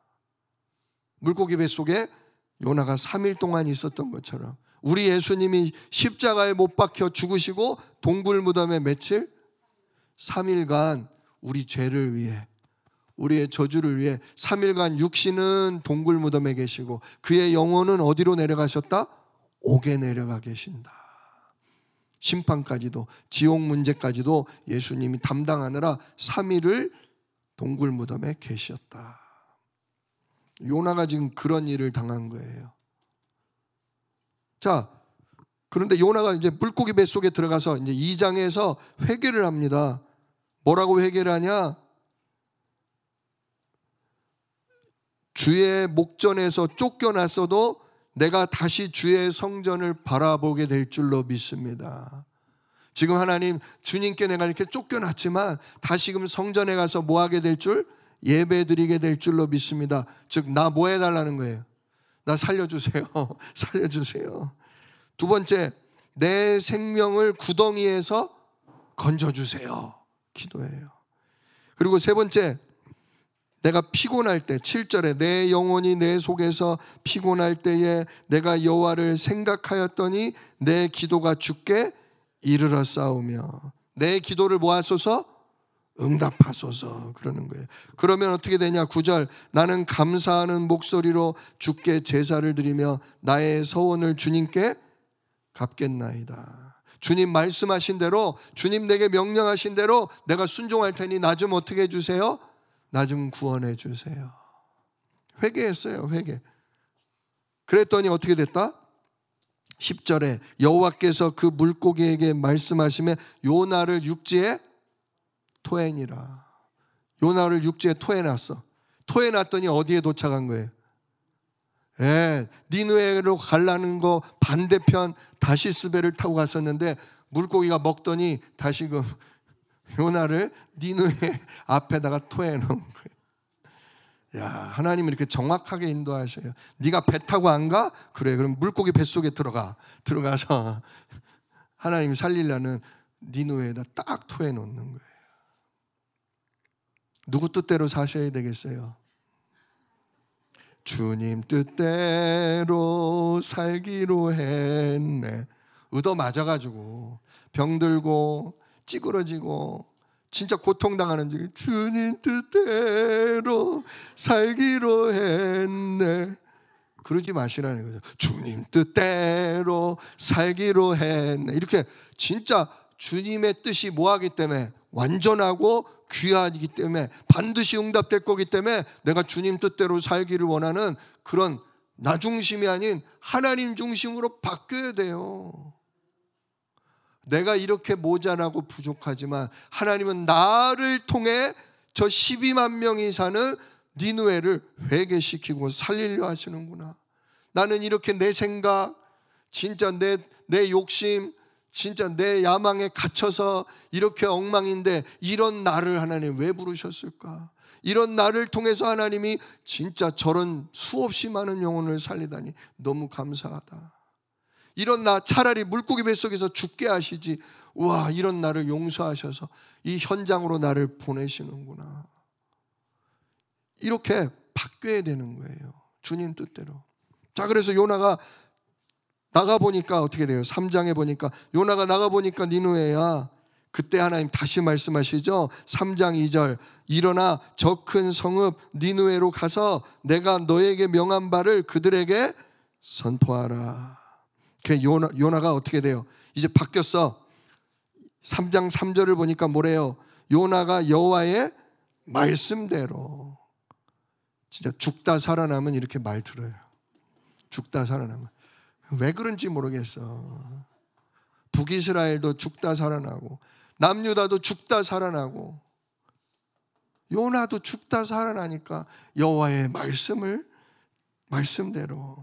물고기 뱃속에 요나가 삼 일 동안 있었던 것처럼 우리 예수님이 십자가에 못 박혀 죽으시고 동굴 무덤에 며칠? 삼 일간 우리 죄를 위해, 우리의 저주를 위해 삼 일간 육신은 동굴 무덤에 계시고 그의 영혼은 어디로 내려가셨다? 옥에 내려가 계신다. 심판까지도, 지옥 문제까지도 예수님이 담당하느라 삼 일을 동굴 무덤에 계셨다. 요나가 지금 그런 일을 당한 거예요. 자, 그런데 요나가 이제 물고기 뱃속에 들어가서 이제 이 장에서 회개를 합니다. 뭐라고 회개를 하냐? 주의 목전에서 쫓겨났어도 내가 다시 주의 성전을 바라보게 될 줄로 믿습니다. 지금 하나님, 주님께 내가 이렇게 쫓겨났지만 다시금 성전에 가서 뭐 하게 될 줄? 예배 드리게 될 줄로 믿습니다. 즉, 나 뭐 해달라는 거예요? 나 살려주세요. 살려주세요. 두 번째, 내 생명을 구덩이에서 건져주세요. 기도해요. 그리고 세 번째, 내가 피곤할 때, 칠 절에 내 영혼이 내 속에서 피곤할 때에 내가 여호와를 생각하였더니 내 기도가 주께 이르러 싸우며 내 기도를 모아소서 응답하소서 그러는 거예요. 그러면 어떻게 되냐? 구 절, 나는 감사하는 목소리로 주께 제사를 드리며 나의 서원을 주님께 갚겠나이다. 주님 말씀하신 대로, 주님 내게 명령하신 대로 내가 순종할 테니 나 좀 어떻게 해주세요? 나 좀 구원해 주세요. 회개했어요. 회개. 그랬더니 어떻게 됐다? 십 절에 여호와께서 그 물고기에게 말씀하시며 요나를 육지에 토해니라. 요나를 육지에 토해놨어. 토해놨더니 어디에 도착한 거예요? 예, 니느웨로 가려는 거 반대편 다시스배를 타고 갔었는데 물고기가 먹더니 다시금 요나를 니느웨 앞에다가 토해놓은 거예요. 야, 하나님은 이렇게 정확하게 인도하셔요. 네가 배 타고 안 가? 그래, 그럼 물고기 뱃속에 들어가. 들어가서 하나님 살리려는 니느웨에다 딱 토해 놓는 거예요. 누구 뜻대로 사셔야 되겠어요? 주님 뜻대로 살기로 했네. 의도 맞아가지고 병들고 찌그러지고 진짜 고통당하는 중에 주님 뜻대로 살기로 했네. 그러지 마시라는 거죠. 주님 뜻대로 살기로 했네. 이렇게 진짜 주님의 뜻이 뭐하기 때문에 완전하고 귀하기 때문에 반드시 응답될 거기 때문에 내가 주님 뜻대로 살기를 원하는 그런 나 중심이 아닌 하나님 중심으로 바뀌어야 돼요. 내가 이렇게 모자라고 부족하지만 하나님은 나를 통해 저 십이만 명이 사는 니느웨를 회개시키고 살리려 하시는구나. 나는 이렇게 내 생각, 진짜 내, 내 욕심, 진짜 내 야망에 갇혀서 이렇게 엉망인데 이런 나를 하나님 왜 부르셨을까? 이런 나를 통해서 하나님이 진짜 저런 수없이 많은 영혼을 살리다니 너무 감사하다. 이런 나 차라리 물고기 뱃속에서 죽게 하시지, 우와 이런 나를 용서하셔서 이 현장으로 나를 보내시는구나. 이렇게 바뀌어야 되는 거예요. 주님 뜻대로. 자, 그래서 요나가 나가보니까 어떻게 돼요? 삼 장에 보니까 요나가 나가보니까 니느웨야. 그때 하나님 다시 말씀하시죠. 삼 장 이 절 일어나 저 큰 성읍 니느웨로 가서 내가 너에게 명한 바를 그들에게 선포하라. 그 요나, 요나가 어떻게 돼요? 이제 바뀌었어. 삼 장 삼 절을 보니까 뭐래요? 요나가 여호와의 말씀대로. 진짜 죽다 살아남은 이렇게 말 들어요. 죽다 살아남은. 왜 그런지 모르겠어. 북이스라엘도 죽다 살아나고 남유다도 죽다 살아나고 요나도 죽다 살아나니까 여호와의 말씀을 말씀대로.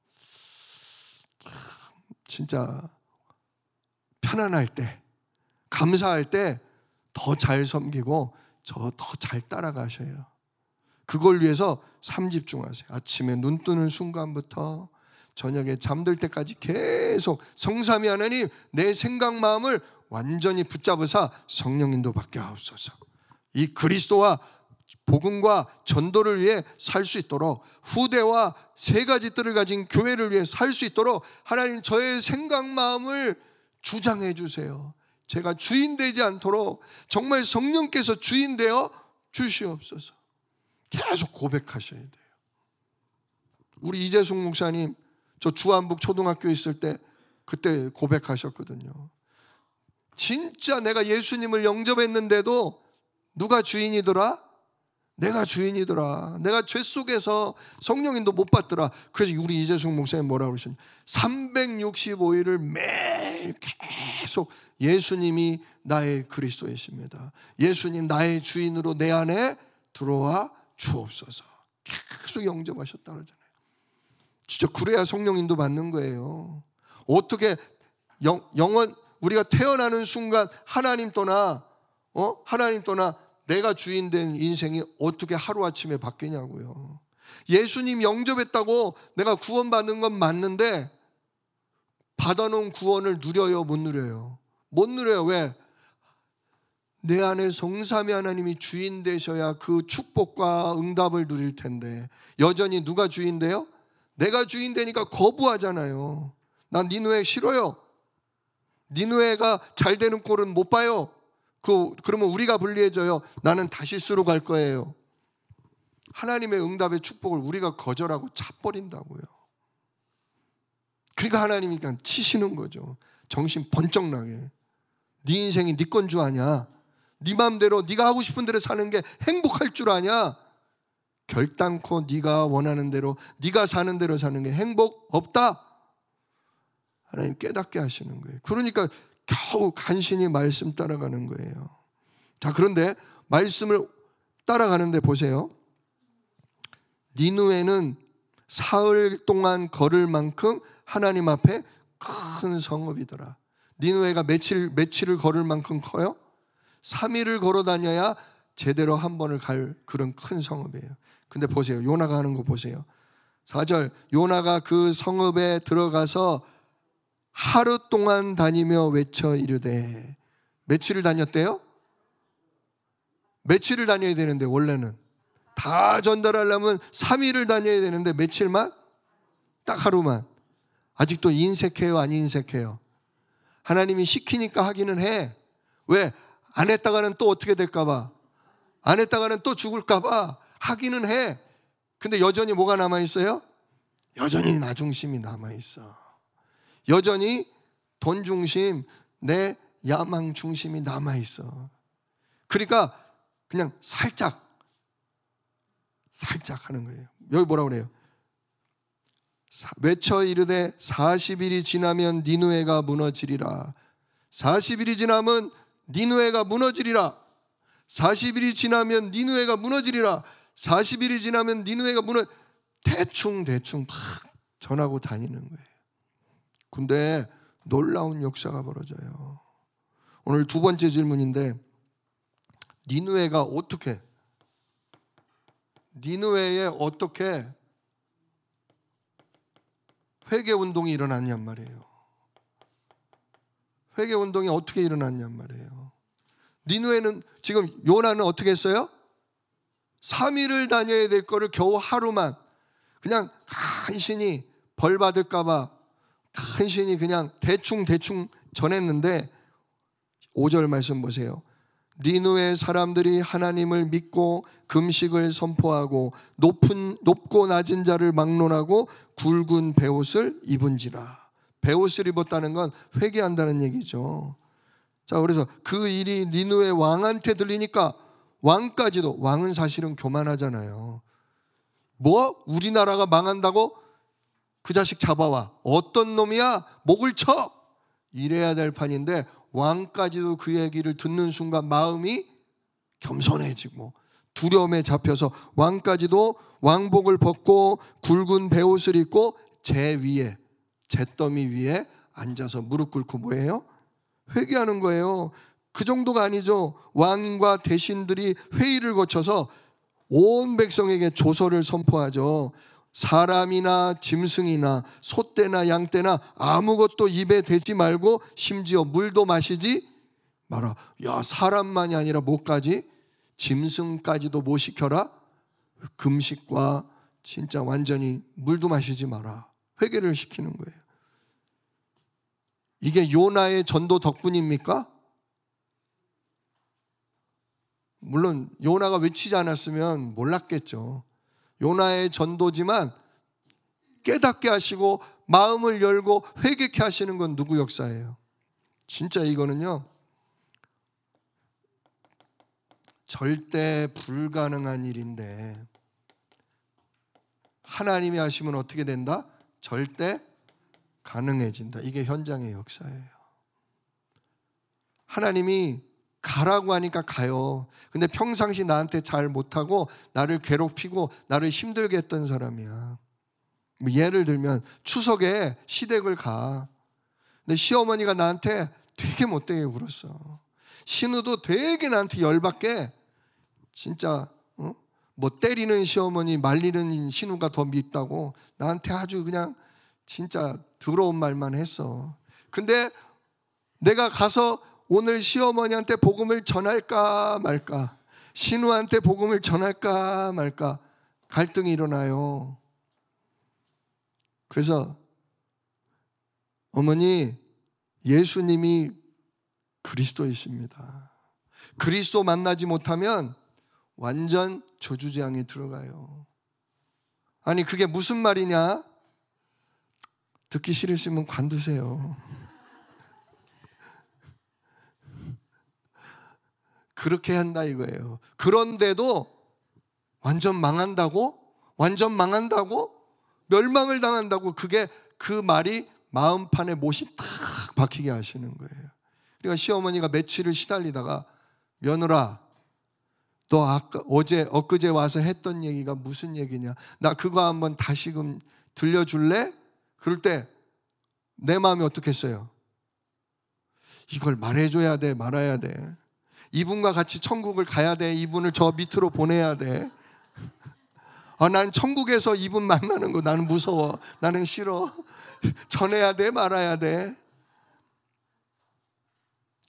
진짜 편안할 때, 감사할 때 더 잘 섬기고 저 더 잘 따라가셔요. 그걸 위해서 삼집중하세요. 아침에 눈 뜨는 순간부터 저녁에 잠들 때까지 계속 성삼위 하나님 내 생각 마음을 완전히 붙잡으사 성령 인도 받게 하옵소서. 이 그리스도와 복음과 전도를 위해 살 수 있도록 후대와 세 가지 뜰을 가진 교회를 위해 살 수 있도록 하나님 저의 생각 마음을 주장해 주세요. 제가 주인 되지 않도록 정말 성령께서 주인 되어 주시옵소서. 계속 고백하셔야 돼요. 우리 이재숙 목사님 저 주한북 초등학교 있을 때 그때 고백하셨거든요. 진짜 내가 예수님을 영접했는데도 누가 주인이더라? 내가 주인이더라. 내가 죄 속에서 성령인도 못 받더라. 그래서 우리 이재숙 목사님 뭐라고 그러셨냐? 삼백육십오 일을 매일 계속 예수님이 나의 그리스도이십니다. 예수님 나의 주인으로 내 안에 들어와 주옵소서. 계속 영접하셨다 그러잖아요. 진짜 그래야 성령인도 받는 거예요. 어떻게 영, 영원 우리가 태어나는 순간 하나님 떠나 어? 하나님 떠나 내가 주인 된 인생이 어떻게 하루아침에 바뀌냐고요. 예수님 영접했다고 내가 구원받는 건 맞는데 받아놓은 구원을 누려요? 못 누려요? 못 누려요. 왜? 내 안에 성삼위 하나님이 주인 되셔야 그 축복과 응답을 누릴 텐데 여전히 누가 주인 돼요? 내가 주인 되니까 거부하잖아요. 난 니느웨 싫어요. 니느웨가 잘 되는 꼴은 못 봐요. 그, 그러면 우리가 불리해져요. 나는 다시스로 갈 거예요. 하나님의 응답의 축복을 우리가 거절하고 차버린다고요. 그러니까 하나님이 그냥 치시는 거죠. 정신 번쩍 나게. 네 인생이 네 건 줄 아냐? 네 마음대로 네가 하고 싶은 대로 사는 게 행복할 줄 아냐? 결단코 네가 원하는 대로 네가 사는 대로 사는 게 행복 없다. 하나님 깨닫게 하시는 거예요. 그러니까 겨우 간신히 말씀 따라가는 거예요. 자, 그런데 말씀을 따라가는데 보세요. 니느웨는 사흘 동안 걸을 만큼 하나님 앞에 큰 성읍이더라. 니느웨가 며칠, 며칠을 걸을 만큼 커요? 삼 일을 걸어 다녀야 제대로 한 번을 갈 그런 큰 성읍이에요. 근데 보세요. 요나가 하는 거 보세요. 사 절 요나가 그 성읍에 들어가서 하루 동안 다니며 외쳐 이르되. 며칠을 다녔대요? 며칠을 다녀야 되는데 원래는 다 전달하려면 삼 일을 다녀야 되는데 며칠만? 딱 하루만. 아직도 인색해요, 안 인색해요? 하나님이 시키니까 하기는 해. 왜? 안 했다가는 또 어떻게 될까 봐, 안 했다가는 또 죽을까 봐 하기는 해. 근데 여전히 뭐가 남아있어요? 여전히 나 중심이 남아있어. 여전히 돈 중심, 내 야망 중심이 남아있어. 그러니까 그냥 살짝 살짝 하는 거예요. 여기 뭐라고 그래요? 외쳐 이르되 사십 일이 지나면 니느웨가 무너지리라. 사십 일이 지나면 니느웨가 무너지리라. 사십 일이 지나면 니느웨가 무너지리라. 사십 일이 지나면 니느웨가 무너. 대충 대충 막 전하고 다니는 거예요. 근데 놀라운 역사가 벌어져요. 오늘 두 번째 질문인데, 니느웨가 어떻게, 니느웨에 어떻게 회개 운동이 일어났냔 말이에요. 회개 운동이 어떻게 일어났냔 말이에요. 니느웨는 지금, 요나는 어떻게 했어요? 삼 일을 다녀야 될 거를 겨우 하루만 그냥 간신히 벌 받을까 봐 간신히 그냥 대충 대충 전했는데, 오 절 말씀 보세요. 니느웨 사람들이 하나님을 믿고 금식을 선포하고 높은, 높고 낮은 자를 막론하고 굵은 베옷을 입은지라. 베옷을 입었다는 건 회개한다는 얘기죠. 자, 그래서 그 일이 니느웨 왕한테 들리니까, 왕까지도, 왕은 사실은 교만하잖아요. 뭐? 우리나라가 망한다고? 그 자식 잡아와. 어떤 놈이야? 목을 쳐! 이래야 될 판인데, 왕까지도 그 얘기를 듣는 순간 마음이 겸손해지고 두려움에 잡혀서 왕까지도 왕복을 벗고 굵은 베옷을 입고 제 위에, 잿더미 위에 앉아서 무릎 꿇고 뭐예요? 회개하는 거예요. 그 정도가 아니죠. 왕과 대신들이 회의를 거쳐서 온 백성에게 조서를 선포하죠. 사람이나 짐승이나 소떼나 양떼나 아무것도 입에 대지 말고 심지어 물도 마시지 마라. 야, 사람만이 아니라 뭐까지? 짐승까지도 뭐 시켜라? 금식과 진짜 완전히 물도 마시지 마라. 회개를 시키는 거예요. 이게 요나의 전도 덕분입니까? 물론 요나가 외치지 않았으면 몰랐겠죠. 요나의 전도지만 깨닫게 하시고 마음을 열고 회개케 하시는 건 누구 역사예요? 진짜 이거는요, 절대 불가능한 일인데 하나님이 하시면 어떻게 된다? 절대 가능해진다. 이게 현장의 역사예요. 하나님이 가라고 하니까 가요. 근데 평상시 나한테 잘 못하고 나를 괴롭히고 나를 힘들게 했던 사람이야. 뭐 예를 들면 추석에 시댁을 가. 근데 시어머니가 나한테 되게 못되게 굴었어. 신우도 되게 나한테 열받게, 진짜 어? 뭐 때리는 시어머니 말리는 신우가 더 밉다고 나한테 아주 그냥 진짜 더러운 말만 했어. 근데 내가 가서 오늘 시어머니한테 복음을 전할까 말까, 신우한테 복음을 전할까 말까 갈등이 일어나요. 그래서 어머니, 예수님이 그리스도이십니다. 그리스도 만나지 못하면 완전 저주재앙에 들어가요. 아니 그게 무슨 말이냐? 듣기 싫으시면 관두세요. 그렇게 한다 이거예요. 그런데도 완전 망한다고? 완전 망한다고? 멸망을 당한다고? 그게, 그 말이 마음판에 못이 탁 박히게 하시는 거예요. 그러니까 시어머니가 며칠을 시달리다가, 며느라 너 아까 어제 엊그제 와서 했던 얘기가 무슨 얘기냐, 나 그거 한번 다시금 들려줄래? 그럴 때 내 마음이 어떻겠어요? 이걸 말해줘야 돼, 말아야 돼? 이분과 같이 천국을 가야 돼? 이분을 저 밑으로 보내야 돼? 아, 난 천국에서 이분 만나는 거 나는 무서워. 나는 싫어. 전해야 돼, 말아야 돼?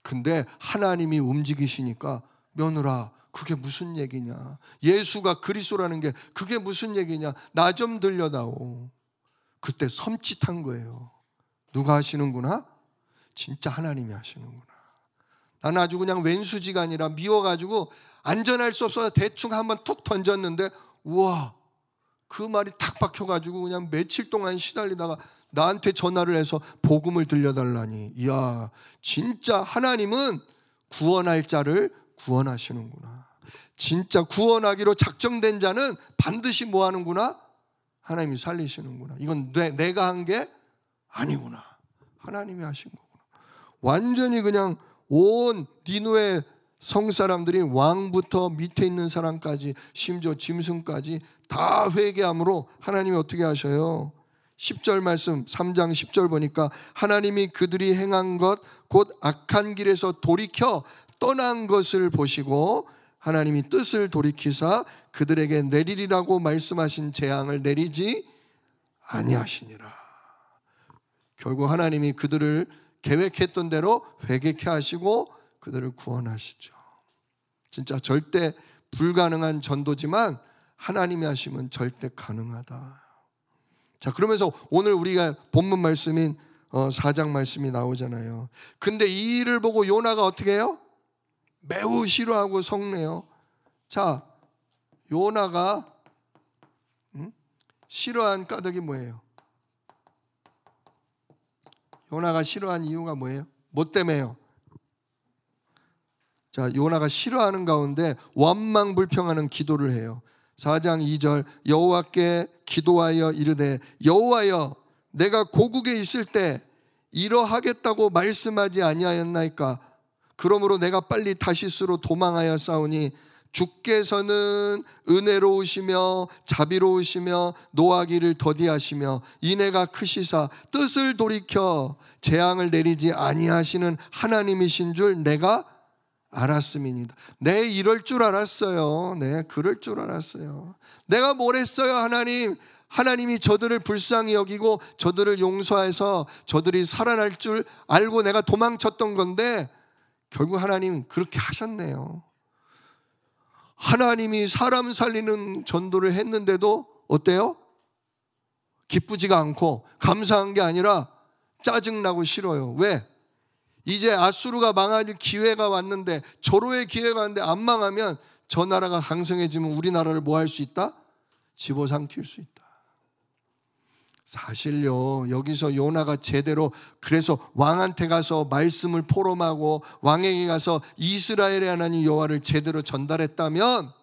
근데 하나님이 움직이시니까 며느라 그게 무슨 얘기냐, 예수가 그리스도라는 게 그게 무슨 얘기냐, 나 좀 들려다오. 그때 섬찟한 거예요. 누가 하시는구나? 진짜 하나님이 하시는구나. 나는 아주 그냥 왼수지가 아니라 미워가지고 안전할 수 없어서 대충 한번 툭 던졌는데 우와, 그 말이 탁 박혀가지고 그냥 며칠 동안 시달리다가 나한테 전화를 해서 복음을 들려달라니. 이야, 진짜 하나님은 구원할 자를 구원하시는구나. 진짜 구원하기로 작정된 자는 반드시 뭐 하는구나? 하나님이 살리시는구나. 이건 내, 내가 한 게 아니구나. 하나님이 하신 거구나. 완전히 그냥 온 니누의 성사람들이 왕부터 밑에 있는 사람까지 심지어 짐승까지 다 회개함으로 하나님이 어떻게 하셔요? 십 절 말씀, 삼 장 십 절 보니까 하나님이 그들이 행한 것 곧 악한 길에서 돌이켜 떠난 것을 보시고 하나님이 뜻을 돌이키사 그들에게 내리리라고 말씀하신 재앙을 내리지 아니하시니라. 결국 하나님이 그들을 계획했던 대로 회개케 하시고 그들을 구원하시죠. 진짜 절대 불가능한 전도지만 하나님이 하시면 절대 가능하다. 자, 그러면서 오늘 우리가 본문 말씀인 사 장 말씀이 나오잖아요. 근데 이 일을 보고 요나가 어떻게 해요? 매우 싫어하고 성내요. 자, 요나가 음? 싫어한 까닭이 뭐예요? 요나가 싫어한 이유가 뭐예요? 뭐 때문에요? 자, 요나가 싫어하는 가운데 원망불평하는 기도를 해요. 사 장 이 절, 여호와께 기도하여 이르되 여호와여, 내가 고국에 있을 때 이러하겠다고 말씀하지 아니하였나이까? 그러므로 내가 빨리 다시스로 도망하여 싸우니 주께서는 은혜로우시며 자비로우시며 노하기를 더디하시며 인애가 크시사 뜻을 돌이켜 재앙을 내리지 아니하시는 하나님이신 줄 내가 알았음이니이다. 네, 이럴 줄 알았어요. 네, 그럴 줄 알았어요. 내가 뭘 했어요? 하나님, 하나님이 저들을 불쌍히 여기고 저들을 용서해서 저들이 살아날 줄 알고 내가 도망쳤던 건데 결국 하나님 그렇게 하셨네요. 하나님이 사람 살리는 전도를 했는데도 어때요? 기쁘지가 않고 감사한 게 아니라 짜증나고 싫어요. 왜? 이제 아수르가 망할 기회가 왔는데, 절호의 기회가 왔는데 안 망하면 저 나라가 강성해지면 우리나라를 뭐 할 수 있다? 집어삼킬 수 있다. 사실요, 여기서 요나가 제대로 그래서 왕한테 가서 말씀을 포럼하고 왕에게 가서 이스라엘의 하나님 여호와를 제대로 전달했다면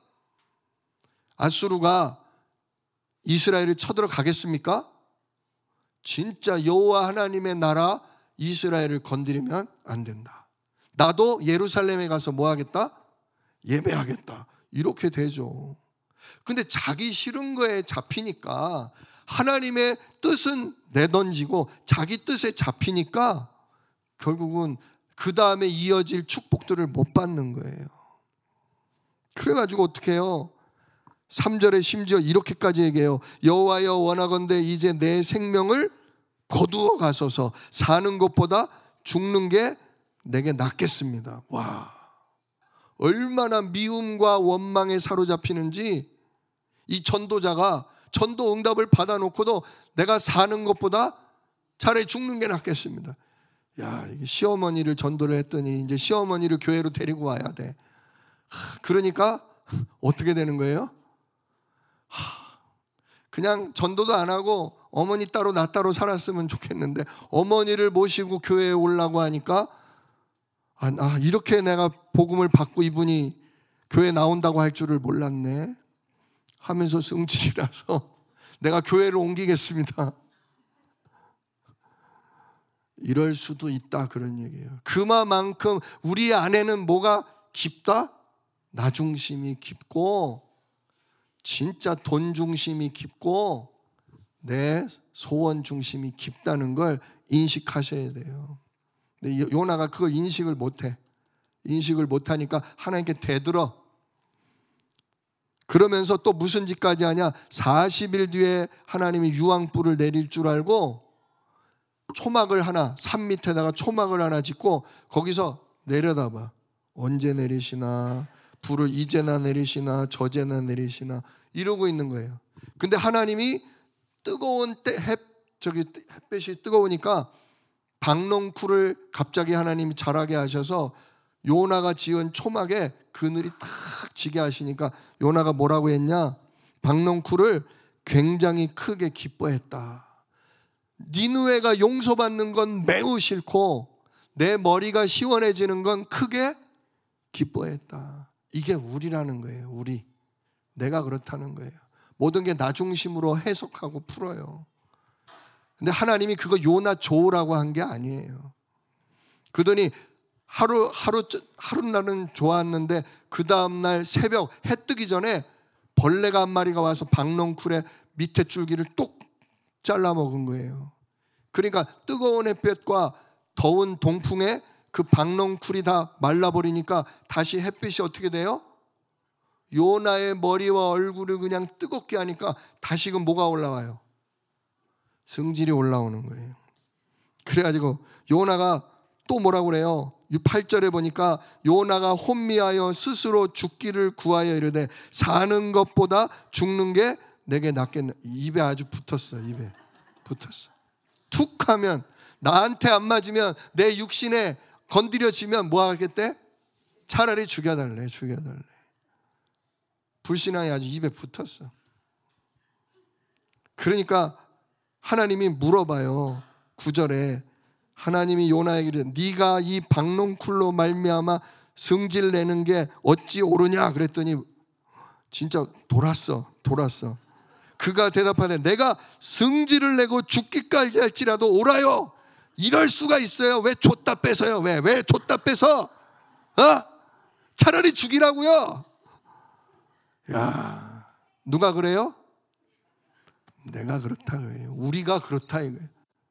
아수르가 이스라엘을 쳐들어가겠습니까? 진짜 여호와 하나님의 나라 이스라엘을 건드리면 안 된다. 나도 예루살렘에 가서 뭐 하겠다? 예배하겠다. 이렇게 되죠. 근데 자기 싫은 거에 잡히니까, 하나님의 뜻은 내던지고 자기 뜻에 잡히니까 결국은 그 다음에 이어질 축복들을 못 받는 거예요. 그래가지고 어떻게 해요? 삼 절에 심지어 이렇게까지 얘기해요. 여호와여, 원하건대 이제 내 생명을 거두어 가소서. 사는 것보다 죽는 게 내게 낫겠습니다. 와, 얼마나 미움과 원망에 사로잡히는지 이 전도자가 전도 응답을 받아놓고도 내가 사는 것보다 차라리 죽는 게 낫겠습니다. 야, 이게 시어머니를 전도를 했더니 이제 시어머니를 교회로 데리고 와야 돼. 그러니까 어떻게 되는 거예요? 그냥 전도도 안 하고 어머니 따로 나 따로 살았으면 좋겠는데 어머니를 모시고 교회에 오려고 하니까 아, 아 이렇게 내가 복음을 받고 이분이 교회 나온다고 할 줄을 몰랐네 하면서 승질이라서 내가 교회를 옮기겠습니다. 이럴 수도 있다, 그런 얘기예요. 그만큼 우리 안에는 뭐가 깊다? 나 중심이 깊고 진짜 돈 중심이 깊고 내 소원 중심이 깊다는 걸 인식하셔야 돼요. 근데 요나가 그걸 인식을 못해. 인식을 못하니까 하나님께 대들어. 그러면서 또 무슨 짓까지 하냐? 사십 일 뒤에 하나님이 유황불을 내릴 줄 알고 초막을 하나, 산 밑에다가 초막을 하나 짓고 거기서 내려다봐. 언제 내리시나, 불을 이제나 내리시나 저제나 내리시나 이러고 있는 거예요. 근데 하나님이 뜨거운 때 햇, 저기 햇빛이 뜨거우니까 박농쿨을 갑자기 하나님이 자라게 하셔서 요나가 지은 초막에 그늘이 탁 지게 하시니까 요나가 뭐라고 했냐? 박농쿨을 굉장히 크게 기뻐했다. 니느웨가 용서받는 건 매우 싫고 내 머리가 시원해지는 건 크게 기뻐했다. 이게 우리라는 거예요. 우리. 내가 그렇다는 거예요. 모든 게 나 중심으로 해석하고 풀어요. 근데 하나님이 그거 요나 좋으라고 한 게 아니에요. 그러더니 하루 하루 하루날은 좋았는데 그 다음 날 새벽 해 뜨기 전에 벌레가 한 마리가 와서 박농쿨의 밑에 줄기를 똑 잘라 먹은 거예요. 그러니까 뜨거운 햇볕과 더운 동풍에 그 박농쿨이 다 말라버리니까 다시 햇빛이 어떻게 돼요? 요나의 머리와 얼굴을 그냥 뜨겁게 하니까 다시금 뭐가 올라와요? 성질이 올라오는 거예요. 그래가지고 요나가 또 뭐라고 그래요? 팔 절에 보니까 요나가 혼미하여 스스로 죽기를 구하여 이르되 사는 것보다 죽는 게 내게 낫겠네. 입에 아주 붙었어. 입에 붙었어. 툭 하면 나한테 안 맞으면 내 육신에 건드려지면 뭐 하겠대? 차라리 죽여달래. 죽여달래. 불신앙이 아주 입에 붙었어. 그러니까 하나님이 물어봐요. 구 절에 하나님이 요나에게 이르되 네가 이 박농쿨로 말미암아 성질 내는 게 어찌 옳으냐 그랬더니 진짜 돌았어. 돌았어. 그가 대답하되 내가 성질을 내고 죽기까지 할지라도 옳아요. 이럴 수가 있어요. 왜 줬다 뺏어요? 왜? 왜 줬다 뺏어? 어? 차라리 죽이라고요. 야, 누가 그래요? 내가 그렇다 그래요. 우리가 그렇다 이거예요.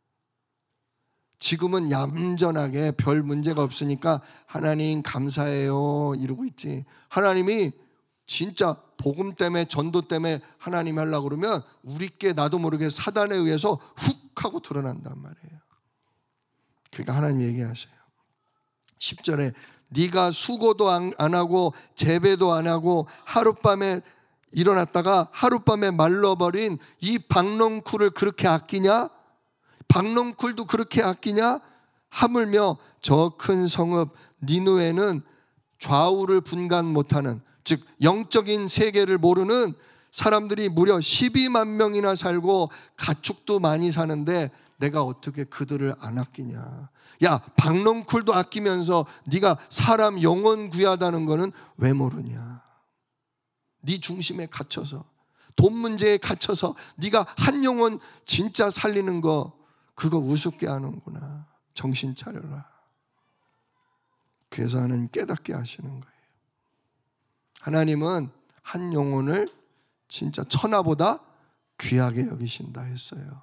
지금은 얌전하게 별 문제가 없으니까 하나님 감사해요 이러고 있지. 하나님이 진짜 복음 때문에 전도 때문에 하나님 하려고 그러면 우리께 나도 모르게 사단에 의해서 훅 하고 드러난단 말이에요. 그러니까 하나님 얘기하셔요. 십 절에 네가 수고도 안 하고 재배도 안 하고 하룻밤에 일어났다가 하룻밤에 말라버린 이 박농쿨을 그렇게 아끼냐? 박농쿨도 그렇게 아끼냐? 하물며 저 큰 성읍 니느웨는 좌우를 분간 못하는, 즉 영적인 세계를 모르는 사람들이 무려 십이만 명이나 살고 가축도 많이 사는데 내가 어떻게 그들을 안 아끼냐? 야, 박농쿨도 아끼면서 네가 사람 영혼 구하다는 거는 왜 모르냐? 네 중심에 갇혀서 돈 문제에 갇혀서 네가 한 영혼 진짜 살리는 거 그거 우습게 하는구나. 정신 차려라. 그래서 하나님 깨닫게 하시는 거예요. 하나님은 한 영혼을 진짜 천하보다 귀하게 여기신다 했어요.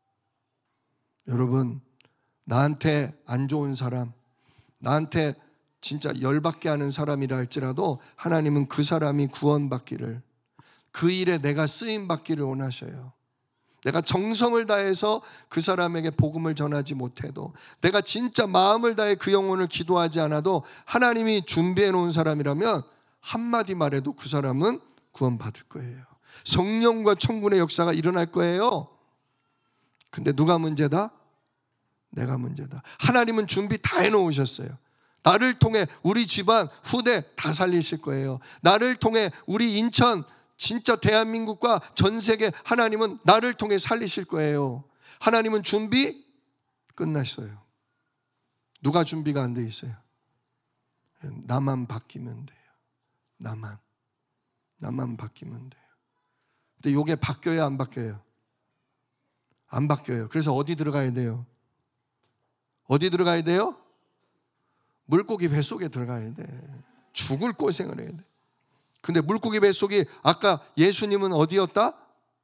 여러분, 나한테 안 좋은 사람, 나한테 진짜 열받게 하는 사람이라 할지라도 하나님은 그 사람이 구원받기를, 그 일에 내가 쓰임받기를 원하셔요. 내가 정성을 다해서 그 사람에게 복음을 전하지 못해도, 내가 진짜 마음을 다해 그 영혼을 기도하지 않아도 하나님이 준비해 놓은 사람이라면 한마디 말해도 그 사람은 구원받을 거예요. 성령과 천군의 역사가 일어날 거예요. 근데 누가 문제다? 내가 문제다. 하나님은 준비 다 해놓으셨어요. 나를 통해 우리 집안 후대 다 살리실 거예요. 나를 통해 우리 인천, 진짜 대한민국과 전 세계 하나님은 나를 통해 살리실 거예요. 하나님은 준비 끝났어요. 누가 준비가 안 돼 있어요? 나만 바뀌면 돼요. 나만 나만 바뀌면 돼요. 근데 이게 바뀌어요, 안 바뀌어요? 안 바뀌어요. 그래서 어디 들어가야 돼요? 어디 들어가야 돼요? 물고기 뱃속에 들어가야 돼. 죽을 고생을 해야 돼. 근데 물고기 뱃속이 아까 예수님은 어디였다?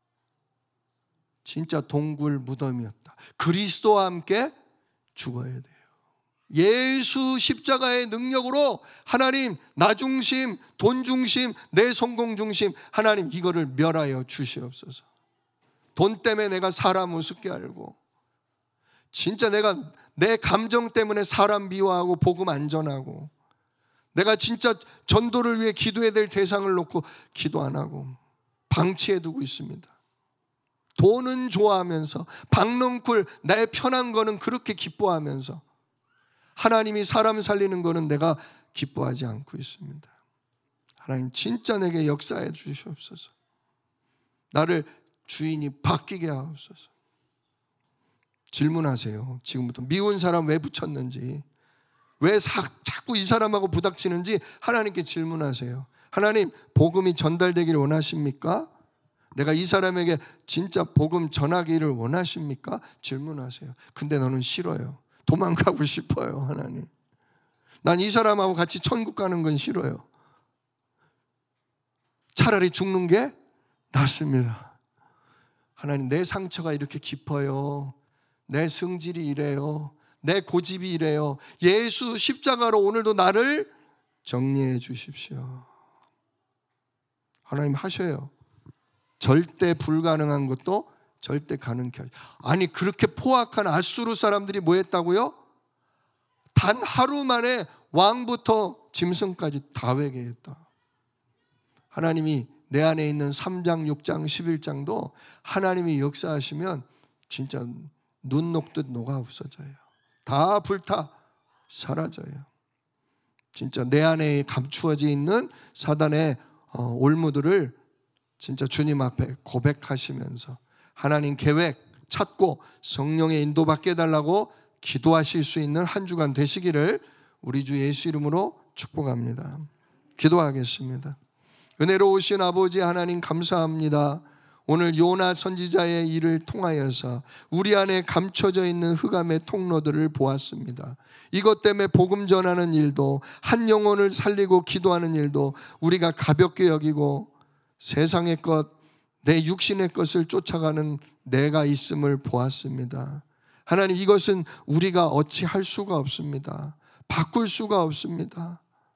진짜 동굴 무덤이었다. 그리스도와 함께 죽어야 돼요. 예수 십자가의 능력으로 하나님 나 중심, 돈 중심, 내 성공 중심, 하나님 이거를 멸하여 주시옵소서. 돈 때문에 내가 사람 우습게 알고, 진짜 내가 내 감정 때문에 사람 미워하고 복음 안 전하고, 내가 진짜 전도를 위해 기도해야 될 대상을 놓고 기도 안 하고 방치해 두고 있습니다. 돈은 좋아하면서, 박넝쿨 나의 편한 거는 그렇게 기뻐하면서, 하나님이 사람 살리는 거는 내가 기뻐하지 않고 있습니다. 하나님 진짜 내게 역사해 주시옵소서. 나를 주인이 바뀌게 하옵소서. 질문하세요. 지금부터 미운 사람 왜 붙였는지, 왜 사, 자꾸 이 사람하고 부닥치는지 하나님께 질문하세요. 하나님, 복음이 전달되기를 원하십니까? 내가 이 사람에게 진짜 복음 전하기를 원하십니까? 질문하세요. 근데 너는 싫어요. 도망가고 싶어요. 하나님, 난 이 사람하고 같이 천국 가는 건 싫어요. 차라리 죽는 게 낫습니다. 하나님, 내 상처가 이렇게 깊어요. 내 성질이 이래요. 내 고집이 이래요. 예수 십자가로 오늘도 나를 정리해 주십시오. 하나님 하셔요. 절대 불가능한 것도 절대 가능케 하죠. 아니, 그렇게 포악한 아수르 사람들이 뭐 했다고요? 단 하루 만에 왕부터 짐승까지 다 회개했다. 하나님이 내 안에 있는 삼 장, 육 장, 십일 장도 하나님이 역사하시면 진짜 눈 녹듯 녹아 없어져요. 다 불타 사라져요. 진짜 내 안에 감추어져 있는 사단의 올무들을 진짜 주님 앞에 고백하시면서 하나님 계획 찾고 성령의 인도받게 해달라고 기도하실 수 있는 한 주간 되시기를 우리 주 예수 이름으로 축복합니다. 기도하겠습니다. 은혜로우신 아버지 하나님, 감사합니다. 오늘 요나 선지자의 일을 통하여서 우리 안에 감춰져 있는 흑암의 통로들을 보았습니다. 이것 때문에 복음 전하는 일도, 한 영혼을 살리고 기도하는 일도 우리가 가볍게 여기고 세상의 것, 내 육신의 것을 쫓아가는 내가 있음을 보았습니다. 하나님, 이것은 우리가 어찌 할 수가 없습니다. 바꿀 수가 없습니다.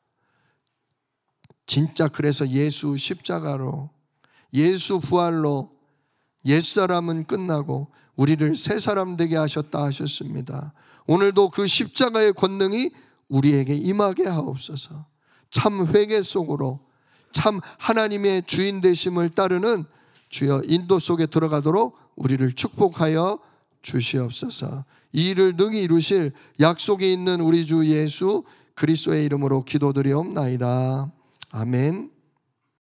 진짜 그래서 예수 십자가로, 예수 부활로 옛사람은 끝나고 우리를 새 사람 되게 하셨다 하셨습니다. 오늘도 그 십자가의 권능이 우리에게 임하게 하옵소서. 참 회개 속으로, 참 하나님의 주인 되심을 따르는 주여 인도 속에 들어가도록 우리를 축복하여 주시옵소서. 이 일을 능히 이루실 약속이 있는 우리 주 예수 그리스도의 이름으로 기도드리옵나이다. 아멘.